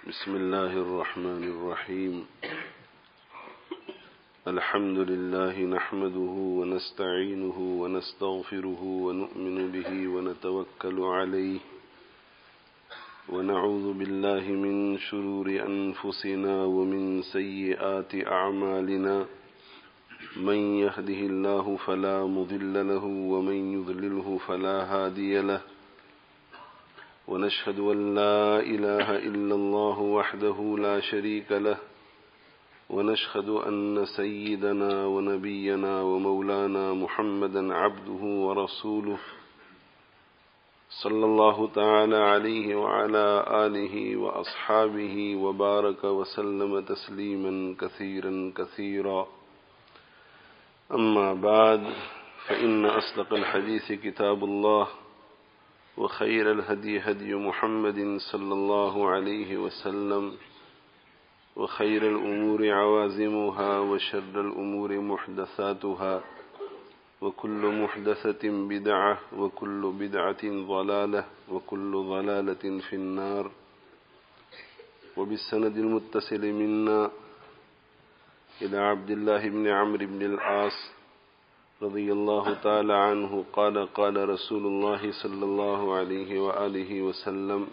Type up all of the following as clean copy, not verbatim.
بسم الله الرحمن الرحيم. الحمد لله نحمده ونستعينه ونستغفره ونؤمن به ونتوكل عليه ونعوذ بالله من شرور أنفسنا ومن سيئات أعمالنا من يهده الله فلا مضل له ومن يضلله فلا هادي له ونشهد أن لا إله إلا الله وحده لا شريك له ونشهد أن سيدنا ونبينا ومولانا محمدا عبده ورسوله صلى الله تعالى عليه وعلى آله وأصحابه وبارك وسلم تسليما كثيرا كثيرا. أما بعد فإن أصدق الحديث كتاب الله وخير الهدي هدي محمد صلى الله عليه وسلم وخير الأمور عوازمها وشر الأمور محدثاتها وكل محدثة بدعة وكل بدعة ضلالة وكل ضلالة في النار. وبالسند المتصل منا إلى عبد الله بن عمرو بن العاص رضي الله تعالى عنه قال قال رسول الله صلى الله عليه وآله وسلم: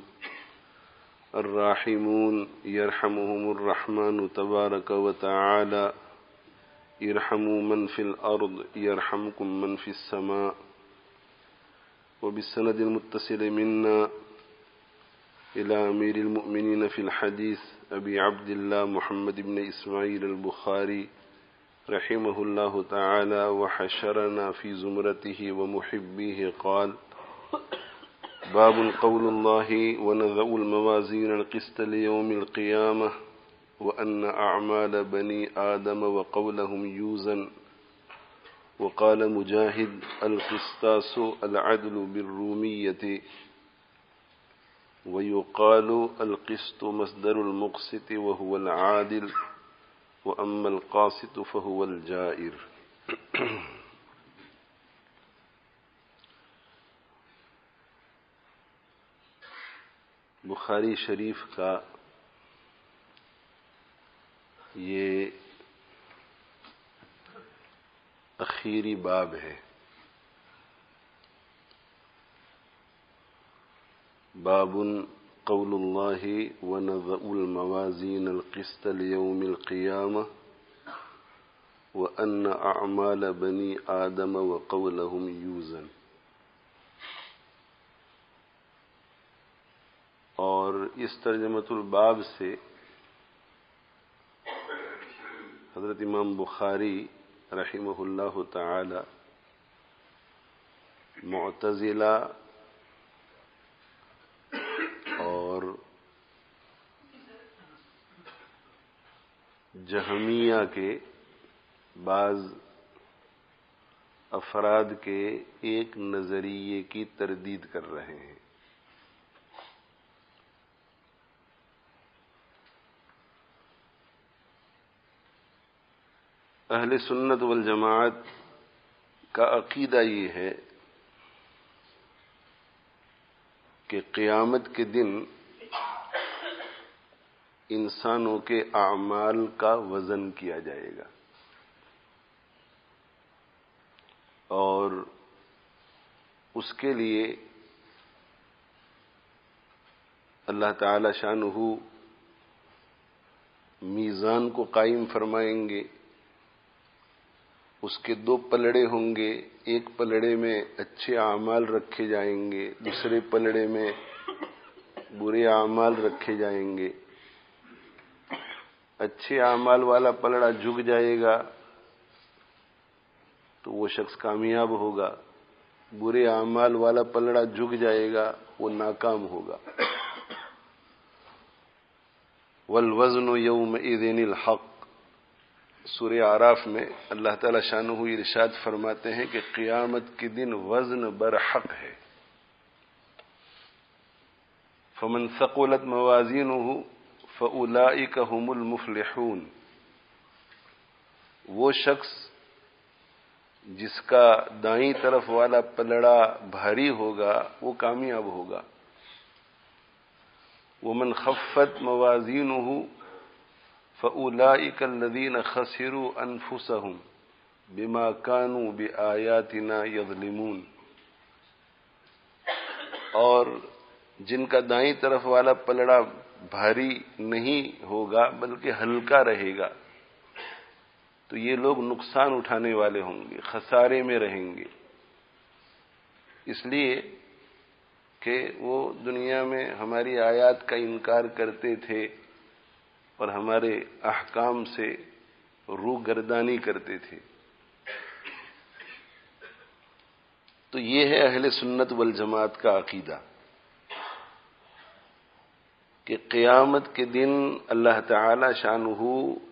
الراحمون يرحمهم الرحمن تبارك وتعالى ارحموا من في الأرض يرحمكم من في السماء. وبالسند المتصل منا إلى أمير المؤمنين في الحديث أبي عبد الله محمد بن إسماعيل البخاري رحمه الله تعالى وحشرنا في زمرته ومحبيه قال: باب قول الله ونضع الموازين القسط ليوم القيامة وأن أعمال بني آدم وقولهم يوزن. وقال مجاهد: القسطاس العدل بالرومية. ويقال القسط مصدر المقسط وهو العادل وأما القاسط فهو الجائر. بخاری شریف کا یہ اخیری باب ہے. باب قول اللہ ونضع الموازین القسط لیوم القیامہ وأن أعمال بنی آدم وقولهم یوزن. اور اس ترجمۃ الباب سے حضرت امام بخاری رحمہ اللہ تعالی معتزلہ اور جہمیہ کے بعض افراد کے ایک نظریے کی تردید کر رہے ہیں. اہل سنت والجماعت کا عقیدہ یہ ہے کہ قیامت کے دن انسانوں کے اعمال کا وزن کیا جائے گا اور اس کے لیے اللہ تعالی شانہ میزان کو قائم فرمائیں گے. اس کے دو پلڑے ہوں گے. ایک پلڑے میں اچھے اعمال رکھے جائیں گے, دوسرے پلڑے میں برے اعمال رکھے جائیں گے. اچھے اعمال والا پلڑا جھک جائے گا تو وہ شخص کامیاب ہوگا. برے اعمال والا پلڑا جھک جائے گا وہ ناکام ہوگا. والوزن یومئذ الحق. سورہ اعراف میں اللہ تعالی شانہ ارشاد فرماتے ہیں کہ قیامت کے دن وزن برحق ہے. فمن ثقلت موازینہ فاولئک هم المفلحون. وہ شخص جس کا دائیں طرف والا پلڑا بھاری ہوگا وہ کامیاب ہوگا. ومن خفت موازینہ فأولئک الذین خسروا انفسهم بما كانوا بآیاتنا یظلمون، اور جن کا دائیں طرف والا پلڑا بھاری نہیں ہوگا بلکہ ہلکا رہے گا، تو یہ لوگ نقصان اٹھانے والے ہوں گے، خسارے میں رہیں گے، اس لیے کہ وہ دنیا میں ہماری آیات کا انکار کرتے تھے اور ہمارے احکام سے روگردانی کرتے تھے۔ تو یہ ہے اہل سنت والجماعت کا عقیدہ کہ قیامت کے دن اللہ تعالی شانہ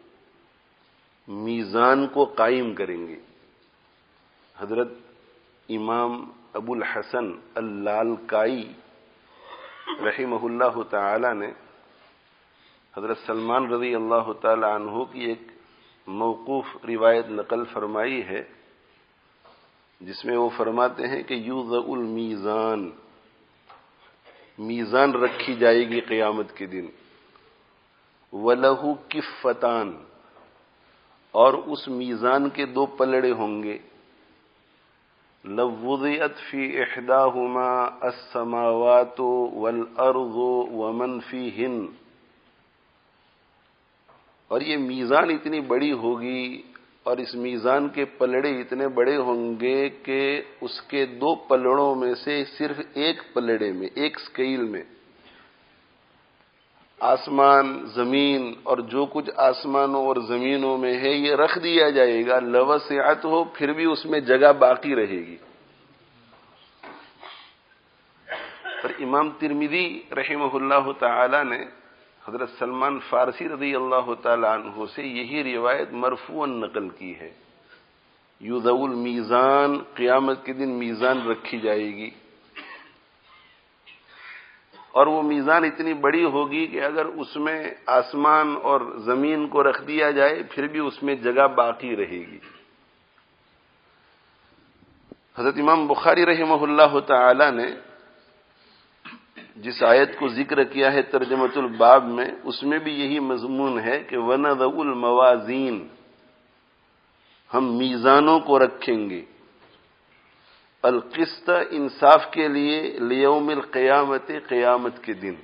میزان کو قائم کریں گے۔ حضرت امام ابو الحسن اللالکائی رحمہ اللہ تعالی نے حضرت سلمان رضی اللہ تعالی عنہ کی ایک موقوف روایت نقل فرمائی ہے، جس میں وہ فرماتے ہیں کہ یوضع المیزان، میزان رکھی جائے گی قیامت کے دن، وَلَهُ کفتان، اور اس میزان کے دو پلڑے ہوں گے، لو وضعت فی احداہما السماوات والارض ومن فیہن، اور یہ میزان اتنی بڑی ہوگی اور اس میزان کے پلڑے اتنے بڑے ہوں گے کہ اس کے دو پلڑوں میں سے صرف ایک پلڑے میں، ایک سکیل میں آسمان، زمین اور جو کچھ آسمانوں اور زمینوں میں ہے یہ رکھ دیا جائے گا، لوسعت ہو، پھر بھی اس میں جگہ باقی رہے گی۔ پر امام ترمذی رحمہ اللہ تعالی نے حضرت سلمان فارسی رضی اللہ تعالی عنہ سے یہی روایت مرفوعاً نقل کی ہے، یوضع المیزان، قیامت کے دن میزان رکھی جائے گی، اور وہ میزان اتنی بڑی ہوگی کہ اگر اس میں آسمان اور زمین کو رکھ دیا جائے پھر بھی اس میں جگہ باقی رہے گی۔ حضرت امام بخاری رحمہ اللہ تعالی نے جس آیت کو ذکر کیا ہے ترجمۃ الباب میں، اس میں بھی یہی مضمون ہے کہ وَنَضَعُ الْمَوَازِينَ، ہم میزانوں کو رکھیں گے، القسط، انصاف کے لیے، لیوم القیامت، قیامت کے دن۔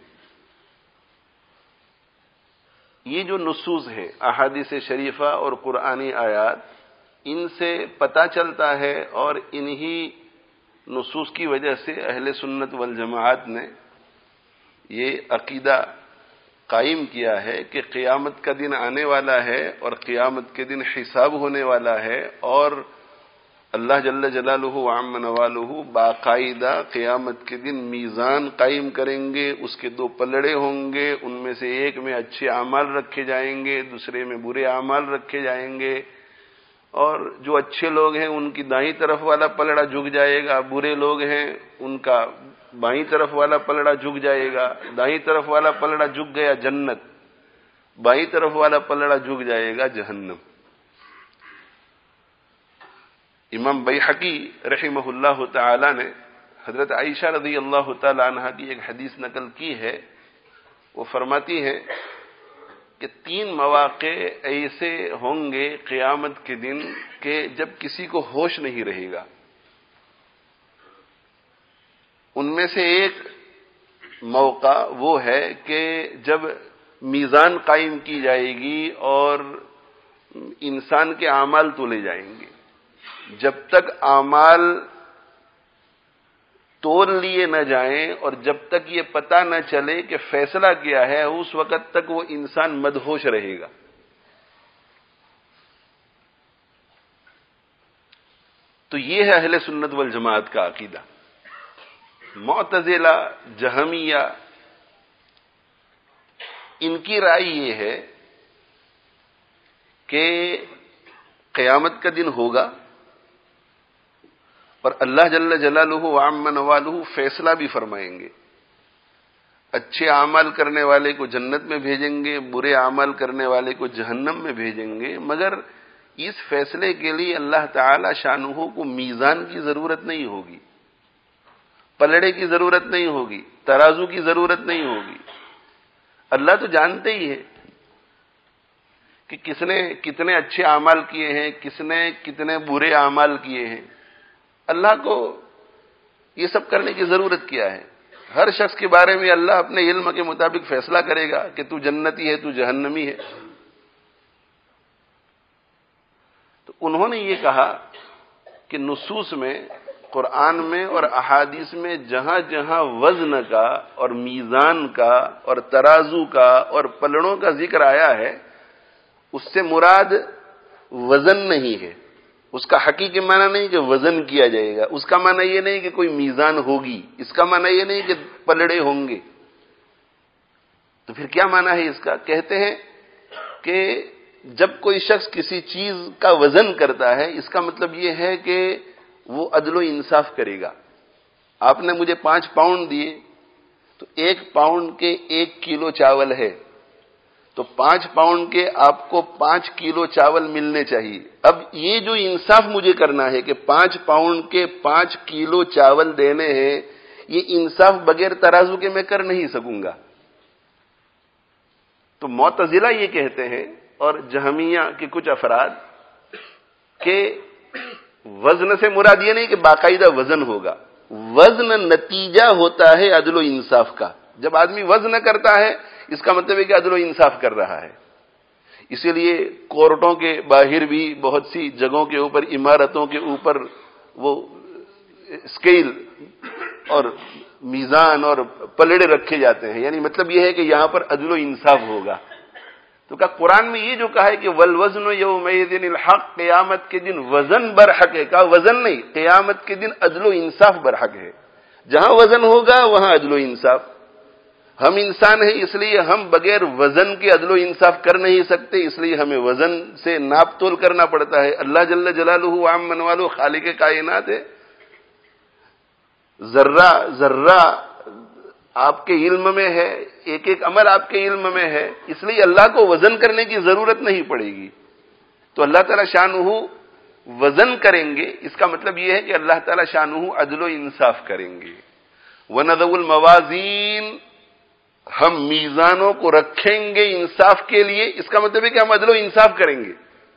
یہ جو نصوص ہے احادیث شریفہ اور قرآنی آیات، ان سے پتہ چلتا ہے اور انہی نصوص کی وجہ سے اہل سنت والجماعت نے یہ عقیدہ قائم کیا ہے کہ قیامت کا دن آنے والا ہے اور قیامت کے دن حساب ہونے والا ہے، اور اللہ جل جلالہ وعم نوالہ باقاعدہ قیامت کے دن میزان قائم کریں گے، اس کے دو پلڑے ہوں گے، ان میں سے ایک میں اچھے اعمال رکھے جائیں گے، دوسرے میں برے اعمال رکھے جائیں گے، اور جو اچھے لوگ ہیں ان کی دائیں طرف والا پلڑا جھک جائے گا، برے لوگ ہیں ان کا بائیں طرف والا پلڑا جھک جائے گا، دائیں طرف والا پلڑا جھک گیا جنت، بائیں طرف والا پلڑا جھک جائے گا جہنم۔ امام بیہقی رحمہ اللہ تعالی نے حضرت عائشہ رضی اللہ تعالی عنہا کی ایک حدیث نقل کی ہے، وہ فرماتی ہیں کہ 3 مواقع ایسے ہوں گے قیامت کے دن کہ جب کسی کو ہوش نہیں رہے گا۔ ان میں سے ایک موقع وہ ہے کہ جب میزان قائم کی جائے گی اور انسان کے اعمال تولے جائیں گے، جب تک اعمال تول لیے نہ جائیں اور جب تک یہ پتہ نہ چلے کہ فیصلہ کیا ہے، اس وقت تک وہ انسان مدہوش رہے گا۔ تو یہ ہے اہل سنت والجماعت کا عقیدہ۔ معتزلہ، جہمیہ، ان کی رائے یہ ہے کہ قیامت کا دن ہوگا اور اللہ جل جلالہ وعم نوالہ فیصلہ بھی فرمائیں گے، اچھے اعمال کرنے والے کو جنت میں بھیجیں گے، برے اعمال کرنے والے کو جہنم میں بھیجیں گے، مگر اس فیصلے کے لیے اللہ تعالی شانہ کو میزان کی ضرورت نہیں ہوگی، پلڑے کی ضرورت نہیں ہوگی، ترازو کی ضرورت نہیں ہوگی، اللہ تو جانتے ہی ہے کہ کس نے کتنے اچھے اعمال کیے ہیں، کس نے کتنے برے اعمال کیے ہیں. اللہ کو یہ سب کرنے کی ضرورت کیا ہے؟ ہر شخص کے بارے میں اللہ اپنے علم کے مطابق فیصلہ کرے گا کہ تو جنتی ہے، تو جہنمی ہے. تو انہوں نے یہ کہا کہ نصوص میں، قرآن میں اور احادیث میں جہاں جہاں وزن کا اور میزان کا اور ترازو کا اور پلڑوں کا ذکر آیا ہے، اس سے مراد وزن نہیں ہے. اس کا حقیقی معنی نہیں کہ وزن کیا جائے گا، اس کا معنی یہ نہیں کہ کوئی میزان ہوگی، اس کا معنی یہ نہیں کہ پلڑے ہوں گے. تو پھر کیا معنی ہے اس کا؟ کہتے ہیں کہ جب کوئی شخص کسی چیز کا وزن کرتا ہے، اس کا مطلب یہ ہے کہ وہ عدل و انصاف کرے گا. آپ نے مجھے 5 پاؤنڈ دیے، تو 1 پاؤنڈ کے 1 کلو چاول ہے، تو 5 پاؤنڈ کے آپ کو 5 کلو چاول ملنے چاہیے. اب یہ جو انصاف مجھے کرنا ہے کہ 5 پاؤنڈ کے 5 کلو چاول دینے ہیں، یہ انصاف بغیر ترازو کے میں کر نہیں سکوں گا. تو معتزلہ یہ کہتے ہیں اور جہمیہ کے کچھ افراد کہ وزن سے مراد یہ نہیں کہ باقاعدہ وزن ہوگا، وزن نتیجہ ہوتا ہے عدل و انصاف کا. جب آدمی وزن کرتا ہے، اس کا مطلب ہے کہ عدل و انصاف کر رہا ہے. اسی لیے کورٹوں کے باہر بھی بہت سی جگہوں کے اوپر، عمارتوں کے اوپر وہ اسکیل اور میزان اور پلڑے رکھے جاتے ہیں. یعنی مطلب یہ ہے کہ یہاں پر عدل و انصاف ہوگا. تو کہا قرآن میں یہ جو کہا ہے کہ والوزن یومئذ الحق، قیامت کے دن وزن برحق ہے. کہا وزن نہیں، قیامت کے دن عدل و انصاف برحق ہے. جہاں وزن ہوگا وہاں عدل و انصاف. ہم انسان ہیں، اس لیے ہم بغیر وزن کے عدل و انصاف کر نہیں سکتے، اس لیے ہمیں وزن سے ناپ تول کرنا پڑتا ہے. اللہ جل جلالہ عام منوالو خالق کائنات ہے. ذرہ ذرہ آپ کے علم میں ہے، ایک ایک عمل آپ کے علم میں ہے، اس لیے اللہ کو وزن کرنے کی ضرورت نہیں پڑے گی. تو اللہ تعالی شانہ وزن کریں گے، اس کا مطلب یہ ہے کہ اللہ تعالی شانہ عدل و انصاف کریں گے. وَنَضَعُ الْمَوَازِينَ، ہم میزانوں کو رکھیں گے انصاف کے لیے، اس کا مطلب ہے کہ ہم عدل و انصاف کریں گے.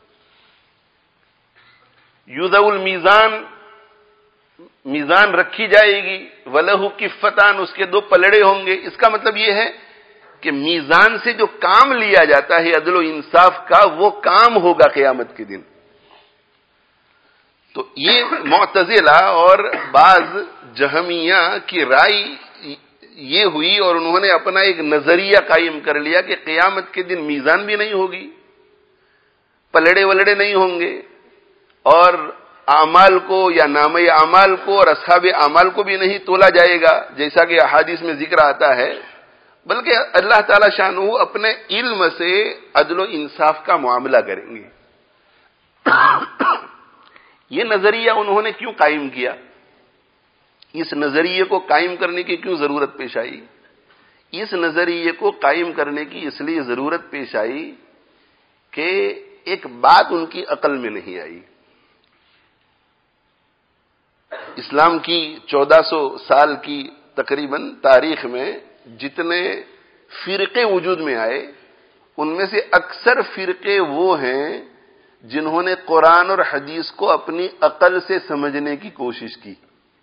یُوضَعُ الْمِیزَان، میزان رکھی جائے گی. وَلَهُ كِفَّتَانِ، اس کے 2 پلڑے ہوں گے. اس کا مطلب یہ ہے کہ میزان سے جو کام لیا جاتا ہے عدل و انصاف کا، وہ کام ہوگا قیامت کے دن. تو یہ معتزلہ اور بعض جہمیہ کی رائے یہ ہوئی اور انہوں نے اپنا ایک نظریہ قائم کر لیا کہ قیامت کے دن میزان بھی نہیں ہوگی، پلڑے ولڑے نہیں ہوں گے، اور اعمال کو یا نامہ اعمال کو اور اصحاب اعمال کو بھی نہیں تولا جائے گا جیسا کہ احادیث میں ذکر آتا ہے، بلکہ اللہ تعالی شانہ اپنے علم سے عدل و انصاف کا معاملہ کریں گے. یہ نظریہ انہوں نے کیوں قائم کیا؟ اس نظریے کو قائم کرنے کی کیوں ضرورت پیش آئی؟ اس نظریے کو قائم کرنے کی اس لیے ضرورت پیش آئی کہ ایک بات ان کی عقل میں نہیں آئی. اسلام کی 1400 سال کی تقریباً تاریخ میں جتنے فرقے وجود میں آئے، ان میں سے اکثر فرقے وہ ہیں جنہوں نے قرآن اور حدیث کو اپنی عقل سے سمجھنے کی کوشش کی،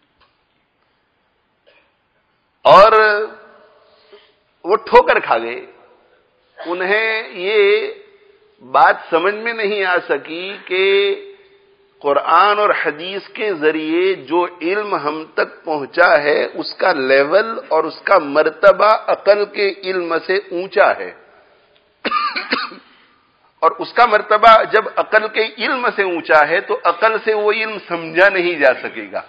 اور وہ ٹھوکر کھا گئے. انہیں یہ بات سمجھ میں نہیں آ سکی کہ قرآن اور حدیث کے ذریعے جو علم ہم تک پہنچا ہے، اس کا لیول اور اس کا مرتبہ عقل کے علم سے اونچا ہے، اور اس کا مرتبہ جب عقل کے علم سے اونچا ہے تو عقل سے وہ علم سمجھا نہیں جا سکے گا.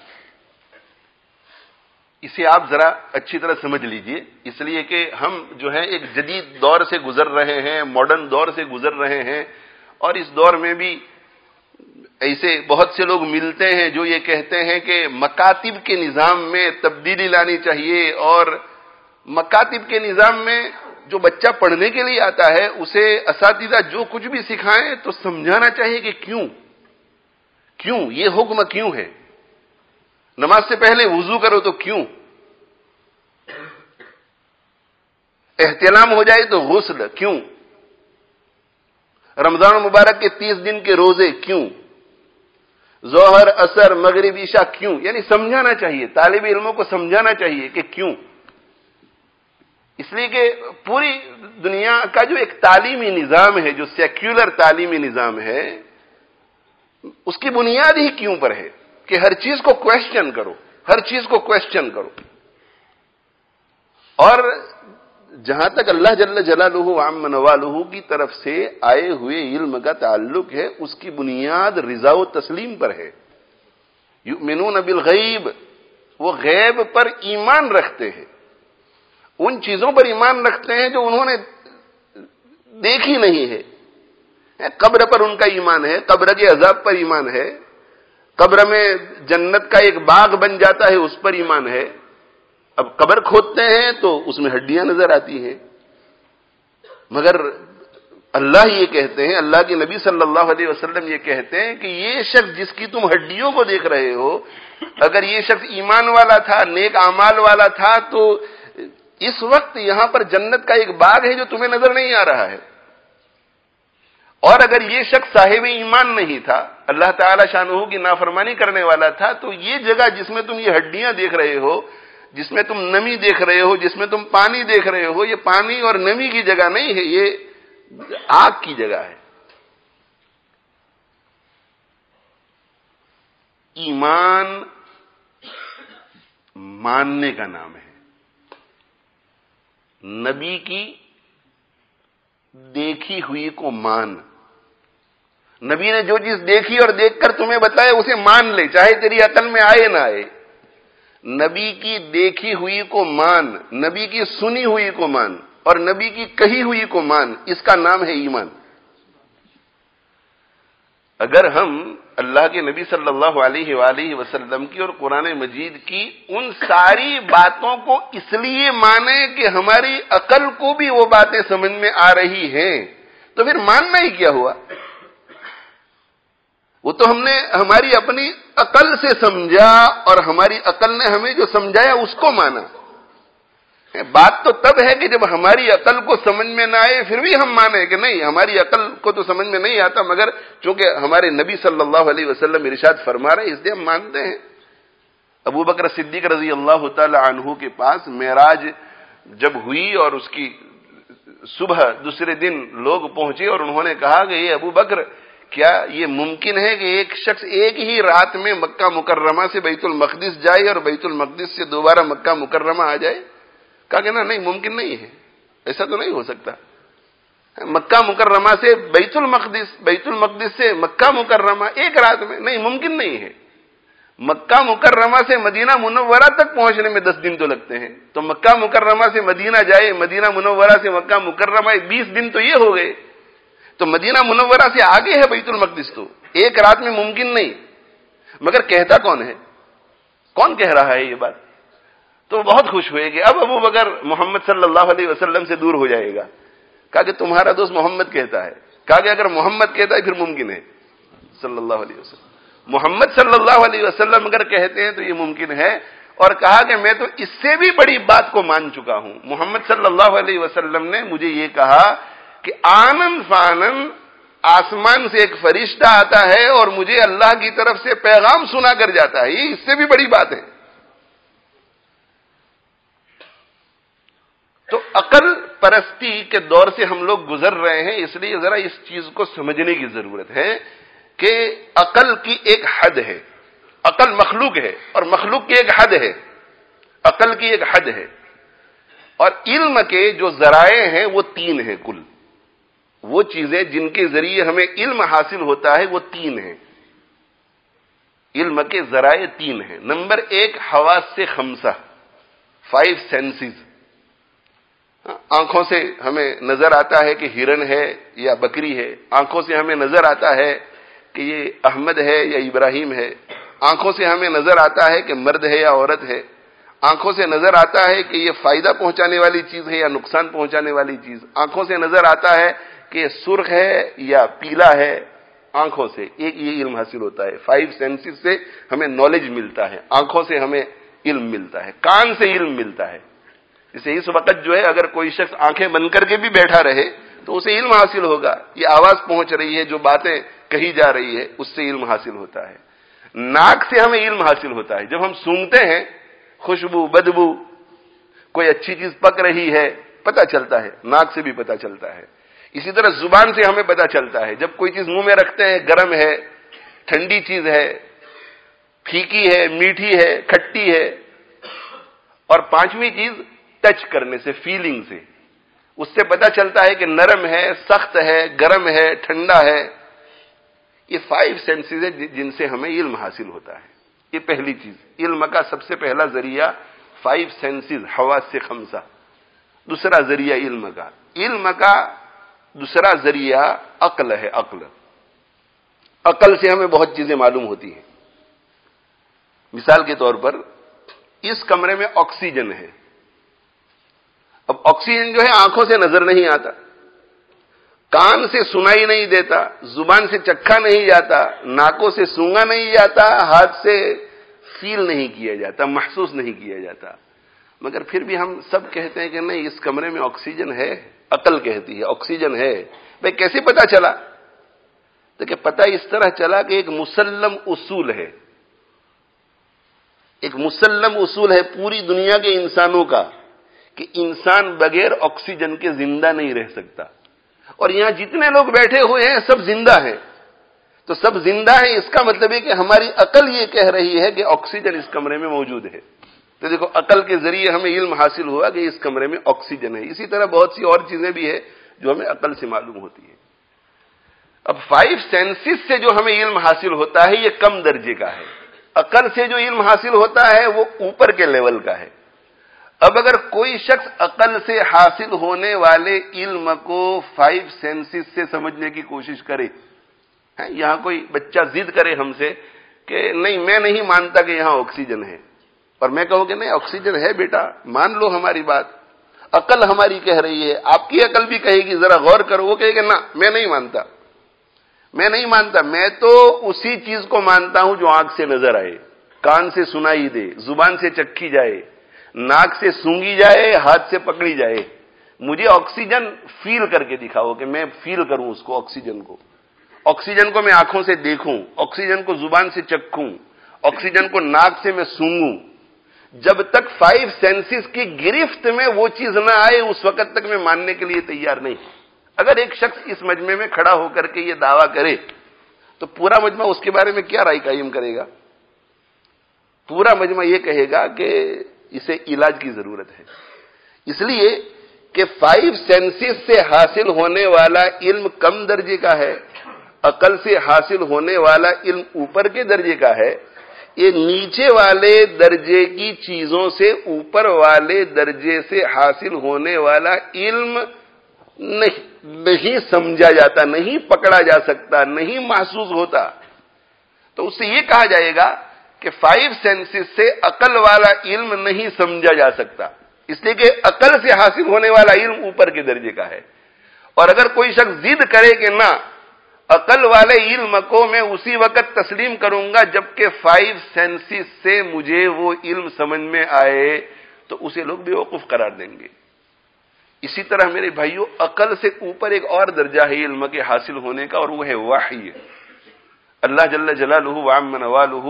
اسے آپ ذرا اچھی طرح سمجھ لیجئے، اس لیے کہ ہم جو ہے ایک جدید دور سے گزر رہے ہیں، ماڈرن دور سے گزر رہے ہیں، اور اس دور میں بھی ایسے بہت سے لوگ ملتے ہیں جو یہ کہتے ہیں کہ مکاتب کے نظام میں تبدیلی لانی چاہیے، اور مکاتب کے نظام میں جو بچہ پڑھنے کے لیے آتا ہے اسے اساتذہ جو کچھ بھی سکھائیں تو سمجھانا چاہیے کہ کیوں یہ حکم کیوں ہے، نماز سے پہلے وضو کرو تو کیوں. احتلام ہو جائے تو غسل کیوں؟ رمضان مبارک کے 30 دن کے روزے کیوں؟ ظہر عصر مغرب عشاء کیوں؟ یعنی سمجھانا چاہیے، طالب علموں کو سمجھانا چاہیے کہ کیوں. اس لیے کہ پوری دنیا کا جو ایک تعلیمی نظام ہے، جو سیکولر تعلیمی نظام ہے، اس کی بنیاد ہی کیوں پر ہے کہ ہر چیز کو کویسچن کرو، ہر چیز کو کویسچن کرو. اور جہاں تک اللہ جل جلالہ عم نوالہ کی طرف سے آئے ہوئے علم کا تعلق ہے، اس کی بنیاد رضا و تسلیم پر ہے. یؤمنون بالغیب، وہ غیب پر ایمان رکھتے ہیں، ان چیزوں پر ایمان رکھتے ہیں جو انہوں نے دیکھی نہیں ہے. قبر پر ان کا ایمان ہے، قبر کے عذاب پر ایمان ہے، قبر میں جنت کا ایک باغ بن جاتا ہے اس پر ایمان ہے. اب قبر کھودتے ہیں تو اس میں ہڈیاں نظر آتی ہیں، مگر اللہ یہ کہتے ہیں، اللہ کے نبی صلی اللہ علیہ وسلم یہ کہتے ہیں کہ یہ شخص جس کی تم ہڈیوں کو دیکھ رہے ہو، اگر یہ شخص ایمان والا تھا، نیک اعمال والا تھا، تو اس وقت یہاں پر جنت کا ایک باغ ہے جو تمہیں نظر نہیں آ رہا ہے. اور اگر یہ شخص صاحب ایمان نہیں تھا، اللہ تعالی شانہ کی نافرمانی کرنے والا تھا، تو یہ جگہ جس میں تم یہ ہڈیاں دیکھ رہے ہو، جس میں تم نمی دیکھ رہے ہو، جس میں تم پانی دیکھ رہے ہو، یہ پانی اور نمی کی جگہ نہیں ہے، یہ آگ کی جگہ ہے. ایمان ماننے کا نام ہے. نبی کی دیکھی ہوئی کو مان. نبی نے جو چیز دیکھی اور دیکھ کر تمہیں بتایا اسے مان لے، چاہے تیری عقل میں آئے نہ آئے. نبی کی دیکھی ہوئی کو مان، نبی کی سنی ہوئی کو مان، اور نبی کی کہی ہوئی کو مان. اس کا نام ہے ایمان. اگر ہم اللہ کے نبی صلی اللہ علیہ وآلہ وسلم کی اور قرآن مجید کی ان ساری باتوں کو اس لیے مانیں کہ ہماری عقل کو بھی وہ باتیں سمجھ میں آ رہی ہیں، تو پھر ماننا ہی کیا ہوا؟ وہ تو ہم نے ہماری اپنی عقل سے سمجھا، اور ہماری عقل نے ہمیں جو سمجھایا اس کو مانا. بات تو تب ہے کہ جب ہماری عقل کو سمجھ میں نہ آئے پھر بھی ہم مانیں کہ نہیں، ہماری عقل کو تو سمجھ میں نہیں آتا، مگر چونکہ ہمارے نبی صلی اللہ علیہ وسلم ارشاد فرما رہے اس لیے ہم مانتے ہیں. ابو بکر صدیق رضی اللہ تعالی عنہ کے پاس معراج جب ہوئی اور اس کی صبح دوسرے دن لوگ پہنچے اور انہوں نے کہا کہ یہ ابو بکر، کیا یہ ممکن ہے کہ ایک شخص ایک ہی رات میں مکہ مکرمہ سے بیت المقدس جائے اور بیت المقدس سے دوبارہ مکہ مکرمہ آ جائے؟ کہا کہ نہیں، ممکن نہیں ہے، ایسا تو نہیں ہو سکتا. مکہ مکرمہ سے بیت المقدس، بیت المقدس سے مکہ مکرمہ ایک رات میں نہیں، ممکن نہیں ہے. مکہ مکرمہ سے مدینہ منورہ تک پہنچنے میں 10 دن تو لگتے ہیں، تو مکہ مکرمہ سے مدینہ جائے، مدینہ منورہ سے مکہ مکرمہ 20 دن تو یہ ہو گئے. تو مدینہ منورہ سے آگے ہے بیت المقدس، تو ایک رات میں ممکن نہیں. مگر کہتا کون ہے؟ کون کہہ رہا ہے یہ بات؟ تو بہت خوش ہوئے کہ اب ابو بکر محمد صلی اللہ علیہ وسلم سے دور ہو جائے گا. کہا کہ تمہارا دوست محمد کہتا ہے. کہا کہ اگر محمد کہتا ہے پھر ممکن ہے. صلی اللہ علیہ وسلم، محمد صلی اللہ علیہ وسلم اگر کہتے ہیں تو یہ ممکن ہے. اور کہا کہ میں تو اس سے بھی بڑی بات کو مان چکا ہوں. محمد صلی اللہ علیہ وسلم نے مجھے یہ کہا کہ آنن فانن آسمان سے ایک فرشتہ آتا ہے اور مجھے اللہ کی طرف سے پیغام سنا کر جاتا ہے. یہ اس سے بھی بڑی بات ہے. تو عقل پرستی کے دور سے ہم لوگ گزر رہے ہیں، اس لیے ذرا اس چیز کو سمجھنے کی ضرورت ہے کہ عقل کی ایک حد ہے. عقل مخلوق ہے اور مخلوق کی ایک حد ہے. عقل کی ایک حد ہے، اور علم کے جو ذرائع ہیں وہ 3 ہیں کل. وہ چیزیں جن کے ذریعے ہمیں علم حاصل ہوتا ہے وہ 3 ہیں. علم کے ذرائع 3 ہیں. نمبر 1 حواس سے 5، 5 سینسز. آنکھوں سے ہمیں نظر آتا ہے کہ ہرن ہے یا بکری ہے. آنکھوں سے ہمیں نظر آتا ہے کہ یہ احمد ہے یا ابراہیم ہے. آنکھوں سے ہمیں نظر آتا ہے کہ مرد ہے یا عورت ہے. آنکھوں سے نظر آتا ہے کہ یہ فائدہ پہنچانے والی چیز ہے یا نقصان پہنچانے والی چیز. آنکھوں سے نظر آتا ہے کہ یہ سرخ ہے یا پیلا ہے. آنکھوں سے ایک یہ علم حاصل ہوتا ہے. 5 سینسز سے ہمیں نالج ملتا ہے. آنکھوں سے ہمیں علم ملتا ہے، کان سے علم ملتا ہے. جسے اس وقت جو ہے اگر کوئی شخص آنکھیں بند کر کے بھی بیٹھا رہے تو اسے علم حاصل ہوگا. یہ آواز پہنچ رہی ہے، جو باتیں کہی جا رہی ہے، اس سے علم حاصل ہوتا ہے. ناک سے ہمیں علم حاصل ہوتا ہے. جب ہم سونگھتے ہیں، خوشبو، بدبو، کوئی اچھی چیز پک رہی ہے، پتہ چلتا ہے، ناک سے بھی پتہ چلتا ہے. اسی طرح زبان سے ہمیں پتہ چلتا ہے. جب کوئی چیز منہ میں رکھتے ہیں، گرم ہے، ٹھنڈی چیز ہے، پھیکی ہے، میٹھی ہے، کھٹی ہے. اور پانچویں چیز ٹچ کرنے سے، فیلنگ سے، اس سے پتہ چلتا ہے کہ نرم ہے، سخت ہے، گرم ہے، ٹھنڈا ہے. یہ 5 سینسز ہے جن سے ہمیں علم حاصل ہوتا ہے. یہ پہلی چیز. علم کا سب سے پہلا ذریعہ 5 سینسز، حواس 5. دوسرا ذریعہ علم کا دوسرا ذریعہ عقل ہے. عقل سے ہمیں بہت چیزیں معلوم ہوتی ہیں. مثال کے طور پر اس کمرے میں آکسیجن ہے. اب آکسیجن جو ہے آنکھوں سے نظر نہیں آتا، کان سے سنائی نہیں دیتا، زبان سے چکھا نہیں جاتا، ناکوں سے سونگا نہیں جاتا، ہاتھ سے فیل نہیں کیا جاتا، محسوس نہیں کیا جاتا. مگر پھر بھی ہم سب کہتے ہیں کہ نہیں، اس کمرے میں آکسیجن ہے. عقل کہتی ہے آکسیجن ہے. بھئی کیسے پتا چلا؟ تو کہ پتہ اس طرح چلا کہ ایک مسلم اصول ہے. ایک مسلم اصول ہے پوری دنیا کے انسانوں کا کہ انسان بغیر آکسیجن کے زندہ نہیں رہ سکتا. اور یہاں جتنے لوگ بیٹھے ہوئے ہیں سب زندہ ہیں. تو سب زندہ ہیں، اس کا مطلب ہے کہ ہماری عقل یہ کہہ رہی ہے کہ آکسیجن اس کمرے میں موجود ہے. تو دیکھو، عقل کے ذریعے ہمیں علم حاصل ہوا کہ اس کمرے میں آکسیجن ہے. اسی طرح بہت سی اور چیزیں بھی ہیں جو ہمیں عقل سے معلوم ہوتی ہیں. اب 5 سینسز سے جو ہمیں علم حاصل ہوتا ہے یہ کم درجے کا ہے. عقل سے جو علم حاصل ہوتا ہے وہ اوپر کے لیول کا ہے. اب اگر کوئی شخص عقل سے حاصل ہونے والے علم کو 5 سینسز سے سمجھنے کی کوشش کرے، یہاں کوئی بچہ ضد کرے ہم سے کہ نہیں، میں نہیں مانتا کہ یہاں آکسیجن ہے، اور میں کہوں کہ نہیں آکسیجن ہے بیٹا، مان لو ہماری بات، عقل ہماری کہہ رہی ہے، آپ کی عقل بھی کہے گی ذرا غور کرو، وہ کہے گا نا میں نہیں مانتا، میں تو اسی چیز کو مانتا ہوں جو آنکھ سے نظر آئے، کان سے سنائی دے، زبان سے چکھی جائے، ناک سے سونگی جائے، ہاتھ سے پکڑی جائے. مجھے آکسیجن فیل کر کے دکھاؤ کہ میں فیل کروں اس کو، آکسیجن کو میں آنکھوں سے دیکھوں، آکسیجن کو زبان سے چکھوں، آکسیجن کو ناک سے میں سونگوں. جب تک 5 سینسز کی گرفت میں وہ چیز نہ آئے اس وقت تک میں ماننے کے لیے تیار نہیں. اگر ایک شخص اس مجمع میں کھڑا ہو کر کے یہ دعویٰ کرے تو پورا مجمع اس کے بارے میں کیا رائے قائم کرے گا؟ پورا مجمع یہ کہے گا کہ اسے علاج کی ضرورت ہے. اس لیے کہ 5 سینسز سے حاصل ہونے والا علم کم درجے کا ہے، عقل سے حاصل ہونے والا علم اوپر کے درجے کا ہے. یہ نیچے والے درجے کی چیزوں سے اوپر والے درجے سے حاصل ہونے والا علم نہیں سمجھا جاتا، نہیں پکڑا جا سکتا، نہیں محسوس ہوتا. تو اس سے یہ کہا جائے گا کہ 5 سینسز سے عقل والا علم نہیں سمجھا جا سکتا، اس لیے کہ عقل سے حاصل ہونے والا علم اوپر کے درجے کا ہے. اور اگر کوئی شخص ضد کرے کہ نہ، عقل والے علم کو میں اسی وقت تسلیم کروں گا جبکہ 5 سینسز سے مجھے وہ علم سمجھ میں آئے، تو اسے لوگ بیوقوف قرار دیں گے. اسی طرح میرے بھائیوں، عقل سے اوپر ایک اور درجہ ہے علم کے حاصل ہونے کا، اور وہ ہے وحی. اللہ جل جلالہ وعم نوالہ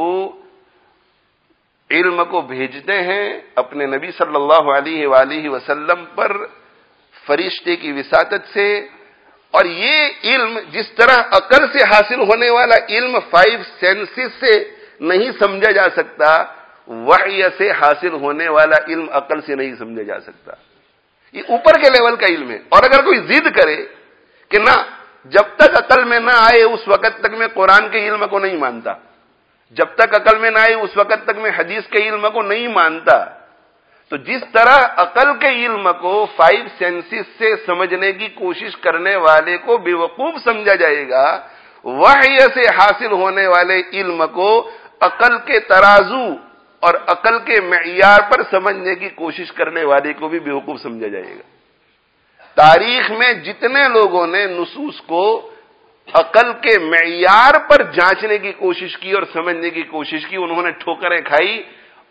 علم کو بھیجتے ہیں اپنے نبی صلی اللہ علیہ وآلہ وسلم پر فرشتے کی وساطت سے. اور یہ علم جس طرح عقل سے حاصل ہونے والا علم 5 سینسز سے نہیں سمجھا جا سکتا، وحی سے حاصل ہونے والا علم عقل سے نہیں سمجھا جا سکتا. یہ اوپر کے لیول کا علم ہے. اور اگر کوئی ضد کرے کہ نہ، جب تک عقل میں نہ آئے اس وقت تک میں قرآن کے علم کو نہیں مانتا، جب تک عقل میں نہ آئے اس وقت تک میں حدیث کے علم کو نہیں مانتا، تو جس طرح عقل کے علم کو 5 سینسز سے سمجھنے کی کوشش کرنے والے کو بیوقوف سمجھا جائے گا، وحی سے حاصل ہونے والے علم کو عقل کے ترازو اور عقل کے معیار پر سمجھنے کی کوشش کرنے والے کو بھی بیوقوف سمجھا جائے گا. تاریخ میں جتنے لوگوں نے نصوص کو عقل کے معیار پر جانچنے کی کوشش کی اور سمجھنے کی کوشش کی، انہوں نے ٹھوکریں کھائی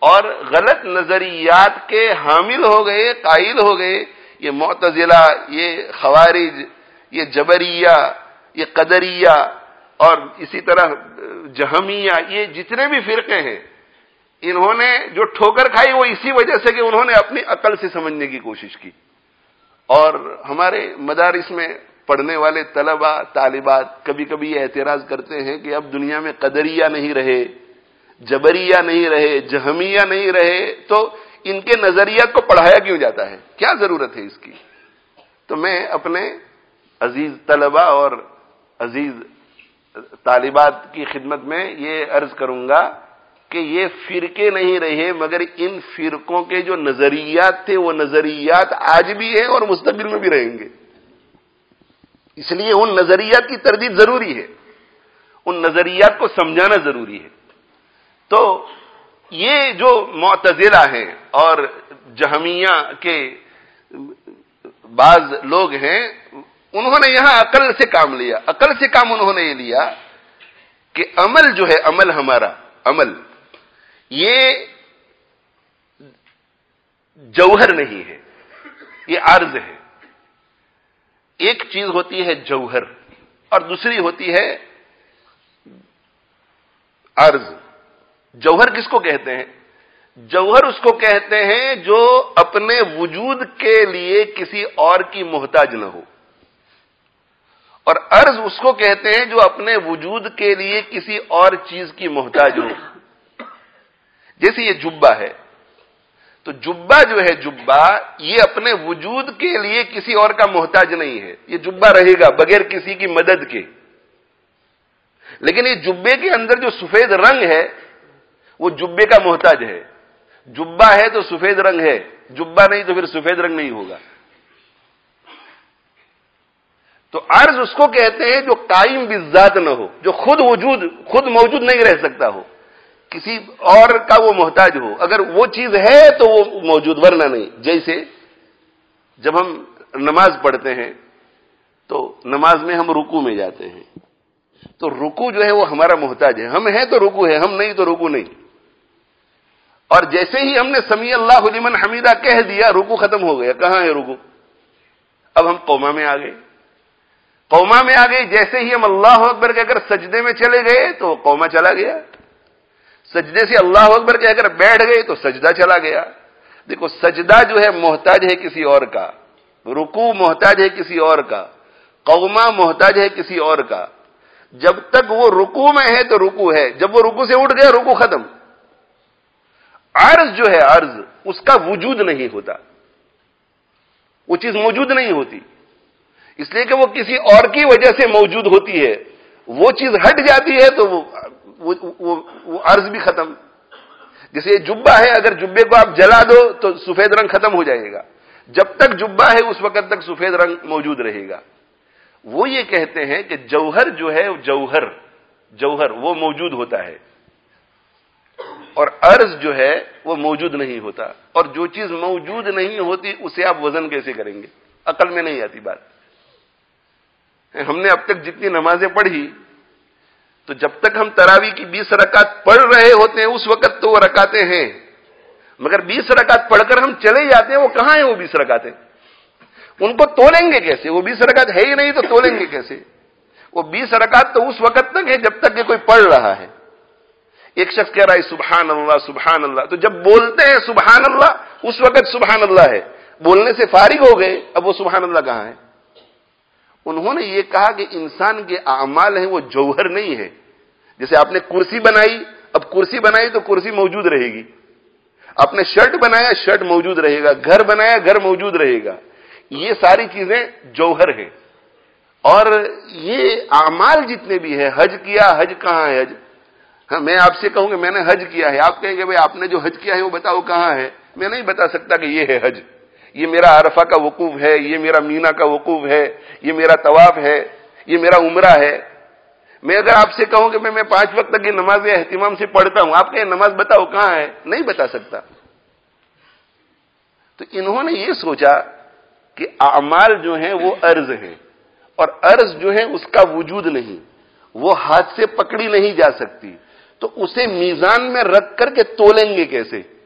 اور غلط نظریات کے حامل ہو گئے، قائل ہو گئے. یہ معتزلہ، یہ خوارج، یہ جبریہ، یہ قدریہ اور اسی طرح جہمیہ، یہ جتنے بھی فرقے ہیں، انہوں نے جو ٹھوکر کھائی وہ اسی وجہ سے کہ انہوں نے اپنی عقل سے سمجھنے کی کوشش کی. اور ہمارے مدارس میں پڑھنے والے طلباء طالبات کبھی کبھی یہ اعتراض کرتے ہیں کہ اب دنیا میں قدریہ نہیں رہے، جبریہ نہیں رہے، جہمیہ نہیں رہے، تو ان کے نظریات کو پڑھایا کیوں جاتا ہے؟ کیا ضرورت ہے اس کی؟ تو میں اپنے عزیز طلباء اور عزیز طالبات کی خدمت میں یہ عرض کروں گا کہ یہ فرقے نہیں رہے، مگر ان فرقوں کے جو نظریات تھے وہ نظریات آج بھی ہیں اور مستقبل میں بھی رہیں گے. اس لیے ان نظریات کی تردید ضروری ہے، ان نظریات کو سمجھانا ضروری ہے. تو یہ جو معتزلہ ہیں اور جہمیہ کے بعض لوگ ہیں، انہوں نے یہاں عقل سے کام لیا. عقل سے کام انہوں نے یہ لیا کہ عمل جو ہے، عمل ہمارا عمل، یہ جوہر نہیں ہے، یہ عرض ہے. ایک چیز ہوتی ہے جوہر اور دوسری ہوتی ہے عرض. جوہر کس کو کہتے ہیں؟ جوہر اس کو کہتے ہیں جو اپنے وجود کے لیے کسی اور کی محتاج نہ ہو، اور عرض اس کو کہتے ہیں جو اپنے وجود کے لیے کسی اور چیز کی محتاج ہو. جیسے یہ جبہ ہے، تو جبہ جو ہے، جبہ یہ اپنے وجود کے لیے کسی اور کا محتاج نہیں ہے، یہ جبہ رہے گا بغیر کسی کی مدد کے. لیکن یہ جبے کے اندر جو سفید رنگ ہے وہ جبے کا محتاج ہے. جبہ ہے تو سفید رنگ ہے، جبہ نہیں تو پھر سفید رنگ نہیں ہوگا. تو عرض اس کو کہتے ہیں جو قائم بالذات نہ ہو، جو خود موجود نہیں رہ سکتا ہو، کسی اور کا وہ محتاج ہو. اگر وہ چیز ہے تو وہ موجود، ورنہ نہیں. جیسے جب ہم نماز پڑھتے ہیں تو نماز میں ہم رکوع میں جاتے ہیں، تو رکوع جو ہے وہ ہمارا محتاج ہے. ہم ہیں تو رکوع ہے، ہم نہیں تو رکوع نہیں. اور جیسے ہی ہم نے سمیع اللہ لمن حمیدہ کہہ دیا، رکوع ختم ہو گیا. کہاں ہے رکوع؟ اب ہم قوما میں آ گئے. قوما میں آ گئے، جیسے ہی ہم اللہ اکبر کہہ کر سجدے میں چلے گئے تو قوما چلا گیا. سجدے سے اللہ اکبر کہہ کر بیٹھ گئے تو سجدہ چلا گیا. دیکھو، سجدہ جو ہے محتاج ہے کسی اور کا، رکوع محتاج ہے کسی اور کا، قوما محتاج ہے کسی اور کا. جب تک وہ رکوع میں ہے تو رکوع ہے، جب وہ رکوع سے اٹھ گیا رکوع ختم. عرض جو ہے، عرض اس کا وجود نہیں ہوتا، وہ چیز موجود نہیں ہوتی، اس لیے کہ وہ کسی اور کی وجہ سے موجود ہوتی ہے. وہ چیز ہٹ جاتی ہے تو وہ عرض بھی ختم. جیسے یہ جبہ ہے، اگر جبے کو آپ جلا دو تو سفید رنگ ختم ہو جائے گا. جب تک جبہ ہے اس وقت تک سفید رنگ موجود رہے گا. وہ یہ کہتے ہیں کہ جوہر جو ہے، جوہر وہ موجود ہوتا ہے، اور عرض جو ہے وہ موجود نہیں ہوتا. اور جو چیز موجود نہیں ہوتی اسے آپ وزن کیسے کریں گے؟ عقل میں نہیں آتی بات. ہم نے اب تک جتنی نمازیں پڑھی، تو جب تک ہم تراویح کی 20 رکعت پڑھ رہے ہوتے ہیں اس وقت تو وہ رکعتیں ہیں، مگر 20 رکعت پڑھ کر ہم چلے جاتے ہیں. وہ کہاں ہیں وہ 20 رکعتیں؟ ان کو تولیں گے کیسے؟ وہ 20 رکعت ہے ہی نہیں تو تولیں گے کیسے؟ وہ 20 رکعت تو اس وقت تک ہے جب تک کہ کوئی پڑھ رہا ہے. ایک شخص کہہ رہا ہے سبحان اللہ سبحان اللہ، تو جب بولتے ہیں سبحان اللہ اس وقت سبحان اللہ ہے. بولنے سے فارغ ہو گئے، اب وہ سبحان اللہ کہاں ہے؟ انہوں نے یہ کہا کہ انسان کے اعمال ہیں وہ جوہر نہیں ہے. جیسے آپ نے کرسی بنائی، اب کرسی بنائی تو کرسی موجود رہے گی. آپ نے شرٹ بنایا، شرٹ موجود رہے گا. گھر بنایا، گھر موجود رہے گا. یہ ساری چیزیں جوہر ہیں. اور یہ اعمال جتنے بھی ہیں، حج کیا، حج کہاں ہے؟ حج، ہاں میں آپ سے کہوں کہ میں نے حج کیا ہے، آپ کہیں گے بھائی آپ نے جو حج کیا ہے وہ بتاؤ کہاں ہے؟ میں نہیں بتا سکتا کہ یہ ہے حج، یہ میرا عرفہ کا وقوف ہے، یہ میرا مینا کا وقوف ہے، یہ میرا طواف ہے، یہ میرا عمرہ ہے. میں اگر آپ سے کہوں کہ میں 5 وقت تک یہ نماز اہتمام سے پڑھتا ہوں، آپ کہیں نماز بتاؤ کہاں ہے؟ نہیں بتا سکتا. تو انہوں نے یہ سوچا کہ اعمال جو ہیں وہ عرض ہیں، اور عرض جو ہے اس کا وجود نہیں، وہ ہاتھ سے پکڑی نہیں جا سکتی. تو اسے میزان میں رکھ کر کے تولیں گے کیسے؟